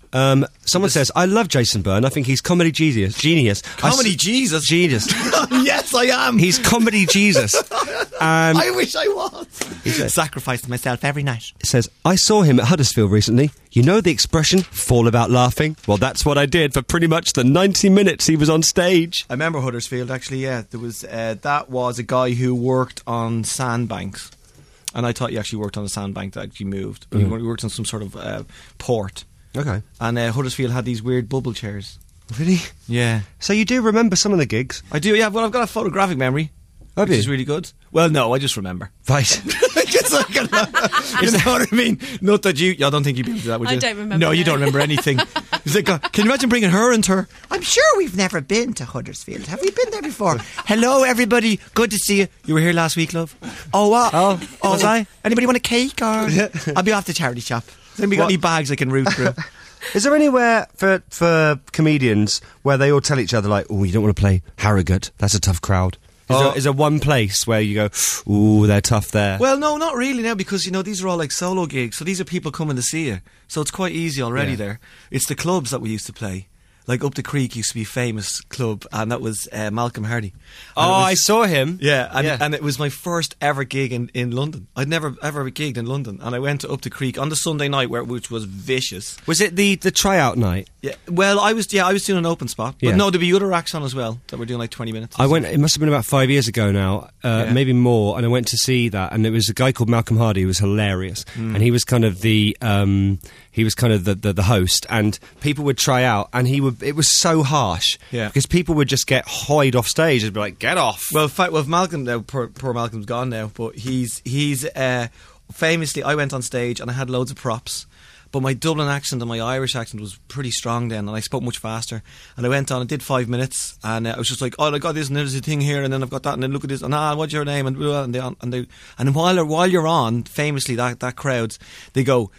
Um, someone says, I love Jason Byrne. I think he's comedy genius. Genius. Comedy I s- Jesus? Genius. Yes, I am. He's comedy Jesus. Um, I wish I was. He says, Sacrifice myself every night. says, I saw him at Huddersfield recently. You know the expression, fall about laughing? Well, that's what I did for pretty much the ninety minutes he was on stage. I remember Huddersfield, actually, yeah. There was uh, that was a guy who worked on sandbanks. And I thought he actually worked on a sandbank that actually moved. But Mm. he worked on some sort of uh, port. Okay. And uh, Huddersfield had these weird bubble chairs. Really? Yeah. So you do remember some of the gigs? I do, yeah. Well, I've got a photographic memory. Have which you? is really good. Well, no, I just remember. Right. Just like, you know what I mean? Not that you... I don't think you'd be able to do that, would I you? don't remember, No, you no. don't remember anything. It's like, uh, can you imagine bringing her into her? I'm sure we've never been to Huddersfield. Have we been there before? Hello, everybody. Good to see you. You were here last week, love? Oh, what? Oh, oh was I? Anybody want a cake? Or I'll be off the charity shop. Has anybody got What? any bags I can root through? Is there anywhere for for comedians where they all tell each other, like, oh, you don't want to play Harrogate? That's a tough crowd. Is, Oh. there, is there one place where you go, ooh, they're tough there? Well, no, not really now, because, you know, these are all like solo gigs, so these are people coming to see you. So it's quite easy already Yeah. there. It's the clubs that we used to play. Like Up the Creek used to be a famous club, and that was uh, Malcolm Hardy. And oh, it was- I saw him. Yeah and, Yeah. and it was my first ever gig in, in London. I'd never ever gigged in London, and I went to Up the Creek on the Sunday night, where which was vicious. Was it the, the tryout night? Yeah, well, I was yeah, I was doing an open spot, but Yeah. no, there'd be other acts on as well that were doing like twenty minutes. I went. It must have been about five years ago now, uh, Yeah. maybe more. And I went to see that, and it was a guy called Malcolm Hardy who was hilarious, Mm. and he was kind of the um, he was kind of the, the the host, and people would try out, and he would. It was so harsh, Yeah. because people would just get hoyed off stage and be like, "Get off!" Well, fa- well, Malcolm now, poor, poor Malcolm's gone now, but he's he's uh, famously. I went on stage and I had loads of props, but my Dublin accent and my Irish accent was pretty strong then, and I spoke much faster. And I went on and did five minutes, and uh, I was just like, "Oh, I got this, and there's a thing here, and then I've got that, and then look at this, and ah, what's your name?" And blah, and they and they and while while you're on, famously that that crowd, they go.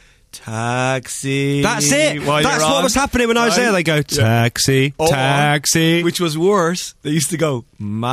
Taxi. That's it. while That's you're what on, was happening when I was right? there. They go, Yeah. taxi, Or- taxi. Which was worse. They used to go,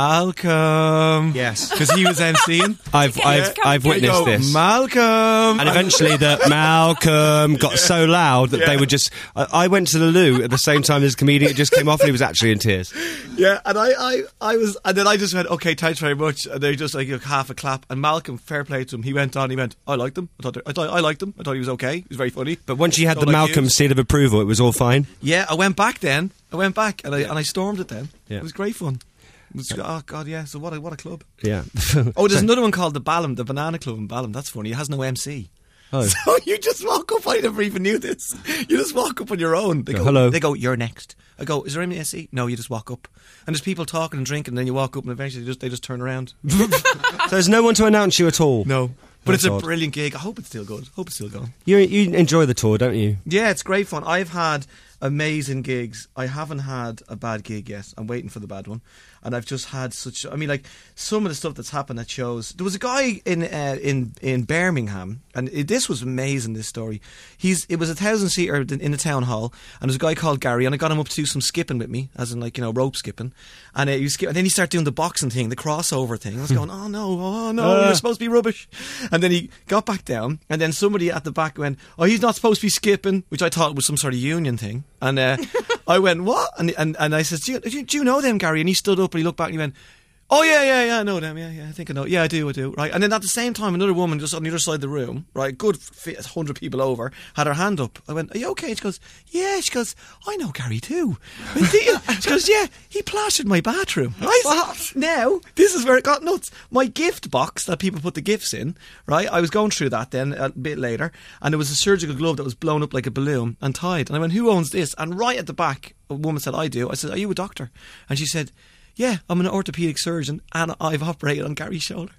Malcolm. Yes. Because he was emceeing. I've I've I've They witnessed go, this. Malcolm. And eventually, the Malcolm got so loud that they Yeah. would just. I, I went to the loo at the same time as the comedian. It just came off, and he was actually in tears. Yeah, and I, I, I was, and then I just went, okay, thanks very much. And they just like you know, half a clap. And Malcolm, fair play to him, he went on. He went, I liked him. I thought, I thought, I liked him. I thought he was okay. He was very funny. But once you had Don't the like Malcolm you. seal of approval, it was all fine. Yeah, I went back then. I went back and I and I stormed it then. Yeah. It was great fun. It was, oh god, yeah. So what a what a club. Yeah. Oh, there's another one called the Balham, the Banana Club in Balham. That's funny. It has no M C. Oh. So you just walk up. I never even knew this. You just walk up on your own. They Go, go, "Hello." They go, you're next. I go, is there any M C? No, you just walk up. And there's people talking and drinking, and then you walk up, and eventually they just they just turn around. So there's no one to announce you at all. No, but That's it's a odd. brilliant gig. I hope it's still good. Hope it's still going. You you enjoy the tour, don't you? Yeah, it's great fun. I've had amazing gigs. I haven't had a bad gig yet. I'm waiting for the bad one. And I've just had such. I mean, like some of the stuff that's happened at shows. There was a guy in uh, in in Birmingham, and it, this was amazing. This story. He's it was a thousand seater in the town hall, and there's a guy called Gary, and I got him up to do some skipping with me, as in like you know rope skipping, and uh, he was skip, and then he started doing the boxing thing, the crossover thing. I was going, oh no, oh no, Uh. you're supposed to be rubbish. And then he got back down, and then somebody at the back went, oh, he's not supposed to be skipping, which I thought was some sort of union thing. And uh, I went, what? And and, and I said, do you, do you- do you know them, Gary? And he stood up and he looked back and he went, oh yeah, yeah, yeah, I know them, yeah, yeah, I think I know, yeah, I do, I do, right? And then at the same time, another woman just on the other side of the room, right, good f- hundred people over, had her hand up. I went, are you okay? She goes, yeah. She goes, I know Gary too. I went, "Do you?" She goes, yeah, he plastered my bathroom. Right? What? Now, this is where it got nuts. My gift box that people put the gifts in, right? I was going through that then a bit later, and there was a surgical glove that was blown up like a balloon and tied. And I went, who owns this? And right at the back, a woman said, I do. I said, are you a doctor? And she said, yeah, I'm an orthopaedic surgeon and I've operated on Gary's shoulder.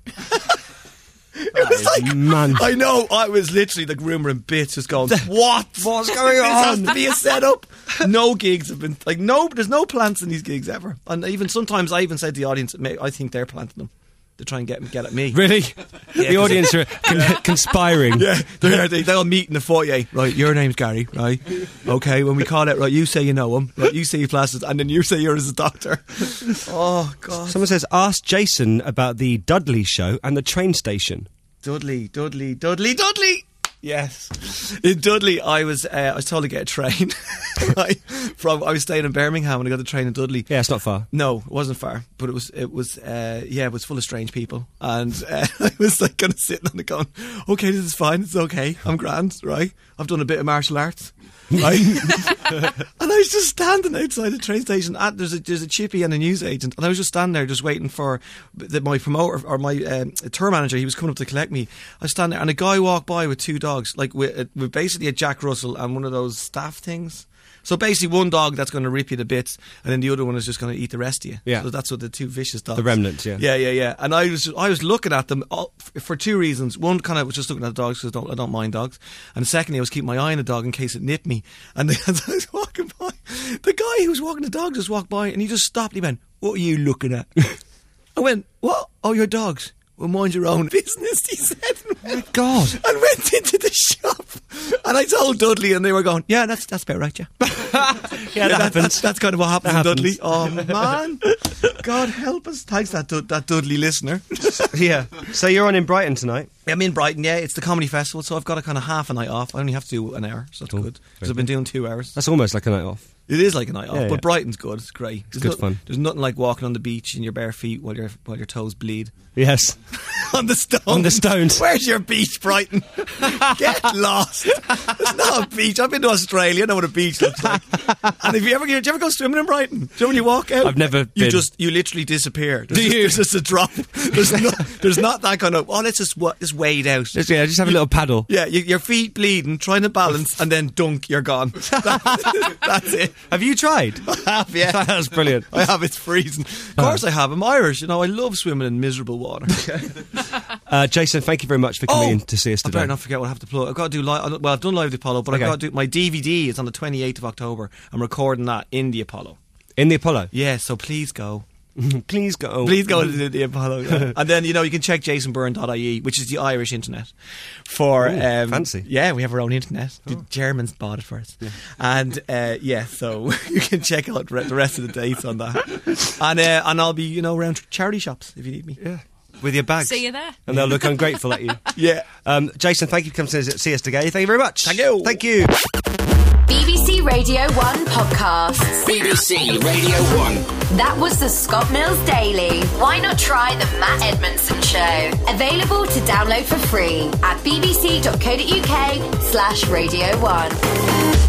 It was like, man. I know, I was literally like rumour in bits just going, what? What's going This has on? to be a setup. No gigs have been, like, no, there's no plants in these gigs ever. And even sometimes I even said to the audience, "Mate, I think they're planting them to try and get get at me." Really? The audience are con- conspiring. Yeah, they're, they, they'll meet in the foyer. Right, your name's Gary, right? Okay, when we call it, right, you say you know him, right, you say he plasters, and then you say you're his doctor. Oh, God. Someone says, ask Jason about the Dudley show and the train station. Dudley, Dudley, Dudley, Dudley! Yes. In Dudley, I was uh, I was told to get a train. right? From I was staying in Birmingham and I got the train in Dudley. Yeah, it's not far. No, it wasn't far, but it was it was uh, yeah, it was full of strange people, and uh, I was like kind of sitting on it going, okay, this is fine, it's okay, I'm grand, right? I've done a bit of martial arts. Right? And I was just standing outside the train station. At, there's a there's a chippy and a news agent, and I was just standing there, just waiting for the, my promoter or my um, tour manager. He was coming up to collect me. I was standing there, and a guy walked by with two dogs, like with, with basically a Jack Russell and one of those staff things. So basically, one dog that's going to rip you to bits, and then the other one is just going to eat the rest of you. Yeah. So that's what the two vicious dogs. The remnants, yeah. Yeah, yeah, yeah. And I was I was looking at them all, for two reasons. One, kind of was just looking at the dogs because I don't, I don't mind dogs. And secondly, I was keeping my eye on the dog in case it nipped me. And as I was walking by, the guy who was walking the dog just walked by, and he just stopped. He went, "What are you looking at?" I went, "What? Oh, your dogs. Well, mind your own business," he said. Oh my God. And went into the shop. And I told Dudley, and they were going, yeah, that's that's about right, yeah. yeah, that yeah, that, happens. That's, that's kind of what happens That in happens. Dudley. Oh, man. God help us. Thanks, that, Dud- that Dudley listener. Yeah. So you're on in Brighton tonight? I'm in Brighton, yeah. It's the comedy festival, so I've got a kind of half a night off. I only have to do an hour, so that's Cool. good. Because I've been doing two hours. That's almost like a night off. It is like a night off, Yeah, but yeah. Brighton's good. It's great. It's There's good no- fun. There's nothing like walking on the beach in your bare feet while your while your toes bleed. Yes. On the stones. On the stones. Where's your beach, Brighton? Get lost. It's not a beach. I've been to Australia. I know what a beach looks like. And if you ever, do you ever go swimming in Brighton? Do you know when you walk out? I've never You been. just you literally disappear. There's Do just, you? There's just a drop. There's not. There's not that kind of. Oh, let's just wa- just wade out. Just, yeah, just have a little paddle. Yeah, you, your feet bleeding, trying to balance, and then dunk. You're gone. That- that's it. Have you tried? I have, yeah. That's brilliant. I have. It's freezing. Of course, I have. I'm Irish. You know, I love swimming in miserable water. Uh, Jason, thank you very much for coming Oh, in to see us I today. better not forget what I have to plug. I've got to do live. Well, I've done live the Apollo, but Okay. I've got to do my D V D. Is on the twenty-eighth of October. I'm recording that in the Apollo. In the Apollo? Yeah, so please go. Please go. Please go to the, the Apollo. Yeah. And then, you know, you can check jason byrne dot I E, which is the Irish internet. For Ooh, um, fancy. Yeah, we have our own internet. The Germans bought it for us. Yeah. And uh, yeah, so you can check out re- the rest of the dates on that. And uh, and I'll be, you know, around charity shops if you need me. Yeah. With your bags. See you there. And they'll look ungrateful at you. Yeah. Um, Jason, thank you for coming to see us today. Thank you very much. Thank you. Thank you. B B C Radio one podcasts. B B C Radio one. That was the Scott Mills Daily. Why not try the Matt Edmondson Show? Available to download for free at bbc.co.uk slash radio one.